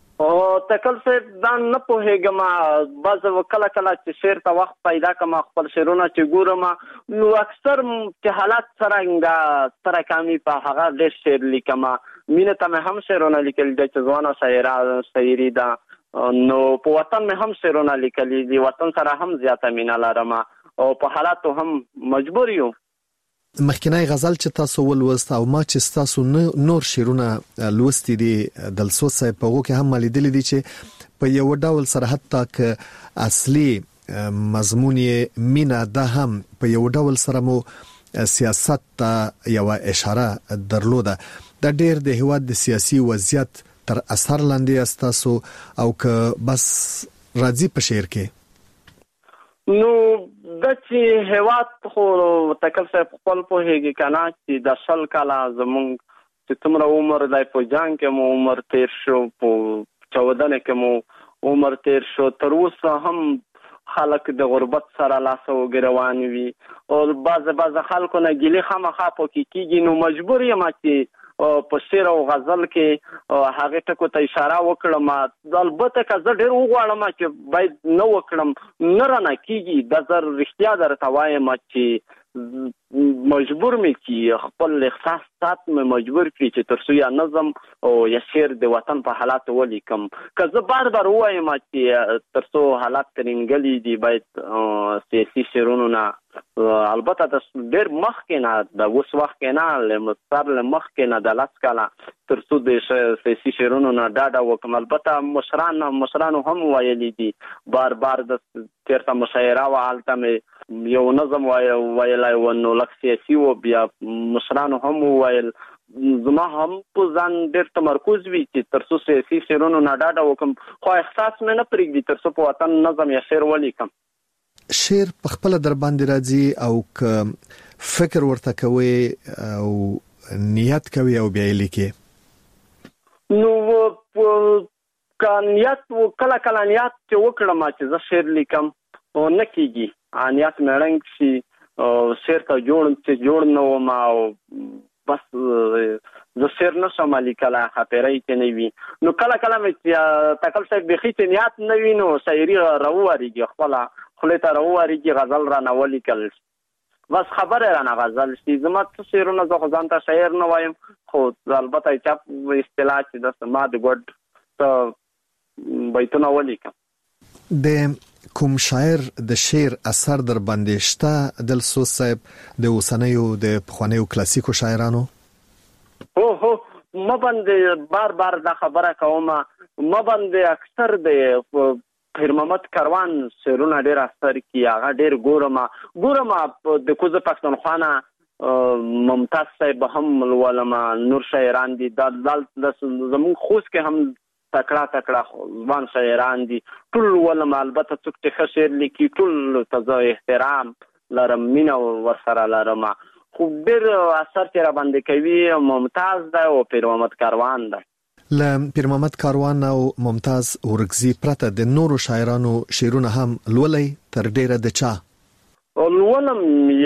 تکل صاحب دا نه پوهېږم بعض کله کله چې شعر ته وخت پیدا کړم خپل شعرونه چې ګورم نو اکثر چې حالات څرنګه سره کامي په هغه ډېر شعر لیکم مینه ته مې هم شعرونه لیکل دي چې ځوانه شاعره شاعري ده نو په وطن مې هم شعرونه لیکلي دي وطن سره هم زیاته مینه لرم او په حالاتو هم مجبور یو مخکنی غزل چې تاسو ولوست او ما چې تاسو نور شعرونه لوستي دي د لسوس صاحب په وګه هم ملیدل دي چې په یو ډول سره حتی ک اصلي مضمون یې مینا ده هم په یو ډول سره مو سیاست ته یو اشاره درلوده د ډېر د هواد د سیاسي وضعیت تر اثر لاندې استاسو او ک بس راځي په شعر کې نو د چې هواد خو تکل صاحب خپل په هیږي کنه چې د شل کاله زمونږ چې څومره عمر دی په جنگ کې مو عمر تیر شو په چودنه کې مو عمر تیر شو تر اوسه هم خلک د غربت سره لاس وګروان وي او بعض بعض خلکو نه ګیلې خامخا په کې کیږي نو مجبور یم چې په شعر او غزل کې هغه ټکو ته اشاره وکړم البته که زه ډېر وغواړم چې باید نه وکړم نه رانه کیږي د زر رښتیا درته وایم چې مجبور مې کی خپل احساسات مې مجبور کړي چې تر څو یا نظم او یا شعر د وطن په حالات ولیکم که زه بار بار وایم چې تر څو حالات ترنګلي دي باید سیاسي شعرونو نه البته د ډېر مخکې نه د اوس وخت کې نه له مستر له مخکې نه د لاس کاله تر څو د سیاسي شعرونو نه ډاډه وکم البته مشران مشرانو هم ویلي دي بار بار د تیرته مشاعره و حالته مې یو نظم ویلای و نو لک سیاسي و بیا مشرانو هم ویل زما هم په ځان ډېر تمرکز وي چې تر څو سیاسي شعرونو نه ډاډه وکم خو احساس مې نه پرېږدي تر څو په وطن نظم یا شعر ولیکم شعر په خپل در باندې راځي او ک فکر ورته کوي او نیت کوي او بیا لیکي نو ک نیت کله کله نیت چې وکړم چې زه شعر لیکم او نه کیږي نیت مې رنګ شي شعر ته جوړ چې جوړ نه وم او بس زه شعر نشم لیکلی خاطرې کې نه وي نو کله کله مې تکل صاحب بیخي چې نیت نه وي نو شاعري راووارېږي خپله خولې ته راووارېږي غزل رانه ولیکل بس خبره رانه غزل شي زما څه شعرونه زه خو ځان ته شاعر نه وایم خو البته چاپ اصطلاح چې داسې ما د ګوډ څه بیتونه ولیکم د کوم شاعر د شعر اثر در باندې شته د لسوس صاحب د اوسنیو د پخوانیو کلاسیکو شاعرانو هو هو ما باندې بار بار دا خبره کوم ما باندې اکثر د پیر محمد کاروان شعرونه ډېر اثر کی هغه ډېر ګورم ګورم د کوزه پښتونخوا نه ممتاز صاحب هم ولولم نور شاعران دي د زمون خوست کې هم تکړه تکړه ځوان شاعران دي ټول ولولم البته څوک چې ښه شعر لیکي ټول ته احترام لرم مینه ورسره لرم خو ډېر اثر چې را باندې کوي ممتاز دی او پیر محمد کاروان دی ل پیر محمد کاروان او ممتاز ورغزي پرته د نورو شاعرانو شعرونه هم لولای تر ډیره د چا ولولم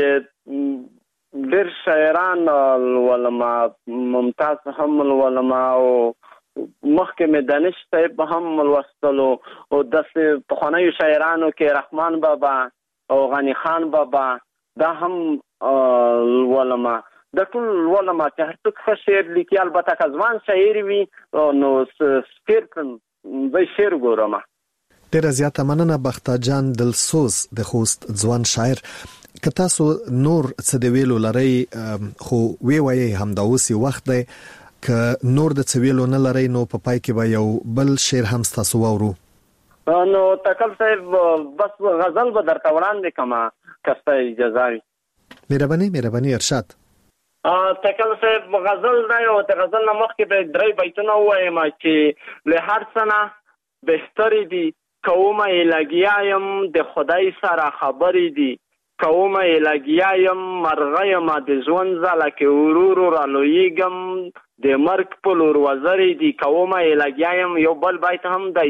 یې ډېر شاعران ولولم ممتاز هم ولولم او مخکې مې دانش صاحب هم ولوستلو او داسې پخوانیو شاعرانو کې رحمان بابا او غني خان بابا دا هم ولولم د ټول ولما چې هر څوک ښه شعر لیکي البته که ځوان شاعر وي نو شعر د شعر ګورم ډېره زیاته مننه بخته جان دلسوز د خوست ځوان شاعر که تاسو نور څه د ویلو لرئ خو وی وایي همدا اوس وخت دی که نور د څه ویلو نه لرئ نو په پای کې به یو بل شعر هم ستاسو واورو نو تکل صاحب بس غزل به درته وړاندې کړم که ستا اجازه وي مهرباني مهرباني ارشاد تکل صاحب غزل دی او د غزل نه مخکې به درې بیتونه ووایم چې له هر څه نه بهترې دي کومه یې لګیا یم د خدای سره خبرې دي کومه یې لګیا یم مرغه یم د ژوند ځاله کې ورو ورو رالویږم د مرګ په لور وزرې دي کومه یې لګیا یم یو بل بیت هم دی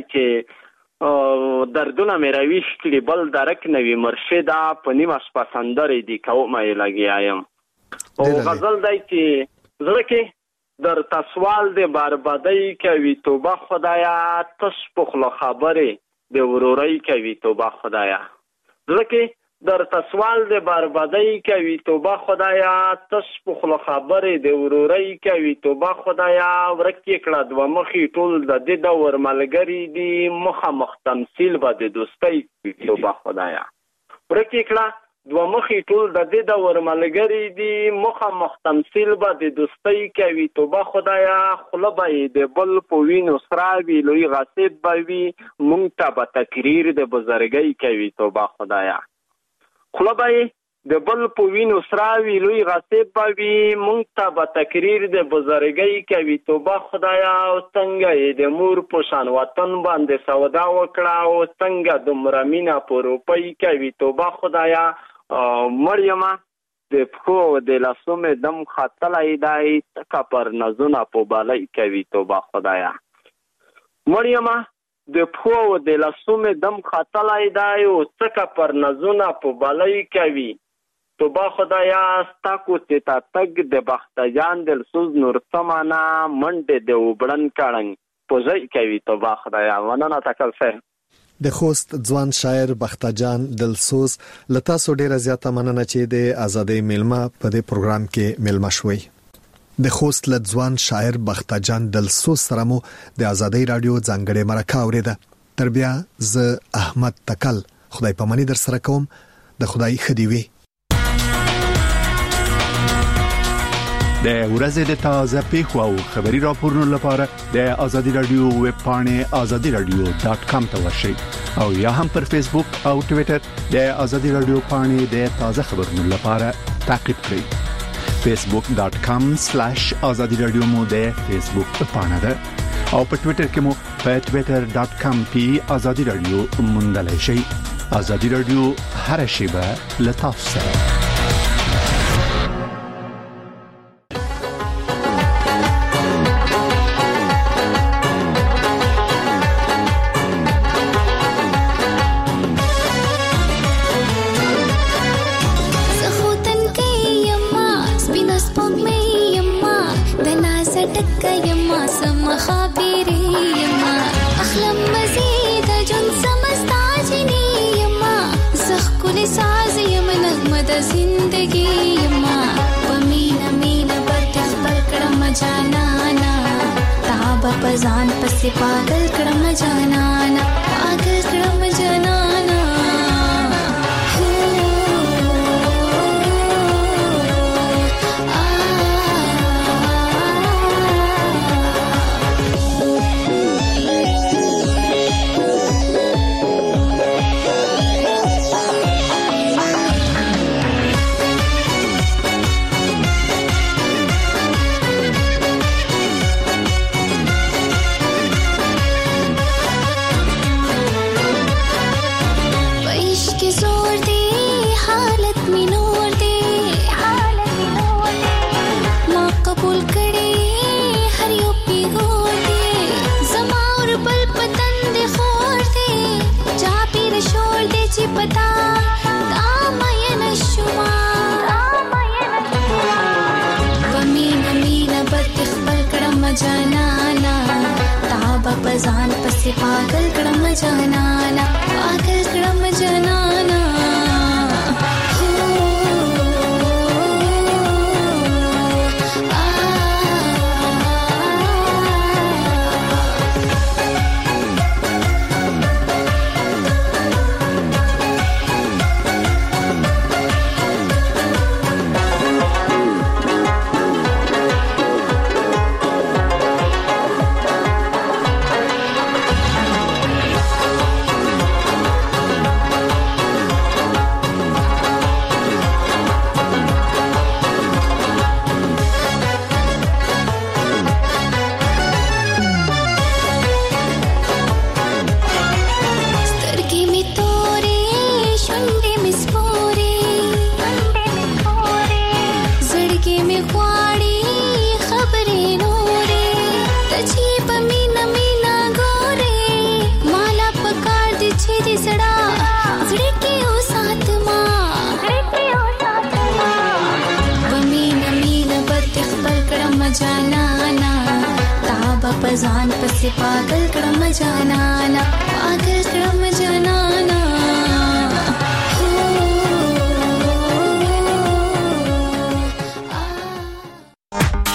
چې دردونه مې راویښ کړي بل درک نه وي مرشده په نیمه شپه سندرې دي کومه یې لګیا یم او غزل دی چې زړه کې در تسوال د بربادی کوي توبه خدایا تش پخلو خبرې د ورورۍ کوي توبه خدایا ځکه در تسوال د بربادی کوي توبه خدایا تش پخلو خبرې د ورورۍ کوي توبه خدایا ورکې کړه دوه مخې ټول د دې د ورملګری دي مخامخ تمثيل به د دوستۍ توبه خدایا ورکې کړه دوه مخې ټول د دې د ورملګری دي مخامخ تمثيل به د دوستۍ کوي توبه خدایا خله به د بل په وینو سراوي لوی غصب به وي مونږ ته به تقریر د بزرګۍ کوي توبه خدایا خله به د بل په وینو سراوي لوی غصب به وي مونږ ته به تقریر د بزرګۍ کوي توبه خدایا او څنګه د مور په شان وطن باندې سودا وکړه او څنګه دومره مینه په روپۍ کوي توبه خدایا مریم د پخو د لاسو مې دم خاطلای دی تکا پر نزونه په بالای کوي توبه خدایا مریم د پخو د لاسو مې دم خاطلای دی او تکا پر نزونه په بالای کوي توبه خدایا ستا کو ته تک د بختجان دل سوز نور سمانا منډه د وبړن کړنګ پوزای کوي توبه خدایا وننه تکل فه د خوست ځوان شاعر بختجان دلسوز لتا سو ډیره زیاته مننه چې د ازادۍ میلمه په دې پروګرام کې میلمه شوي د خوست ل ځوان شاعر بختجان دلسوز سره مو د ازادۍ رادیو ځانګړې مرکه اوریده تر بیا ز احمد تکل خدای پامانی در سره کوم د خدای خدیوي د ورځې د تازه پیښو او خبري راپورونو لپاره د ازادي رادیو ویب پاڼه ازادي رادیو ډاٹ کام ته ورشئ او یا هم پر فیسبوک او ټوئیټر د ازادي رادیو پاڼه د تازه خبرونو لپاره تعقیب کړئ فیسبوک ډاٹ کام سلیش ازادي رادیو مو د فیسبوک پاڼه ده او په ټوئیټر کې مو په ټوئیټر ډاٹ کام پی ازادي رادیو موندلای شئ ازادي رادیو هر شیبه لطف سره ځان پسې پاگل کړم جانانا پاگل کړم جانانا ځان پسې پاگل کړم جانانا پاگل کړم جانانا जाना پاپا ځان پسې پاگل کړم جانانا پاگل کړم جانانا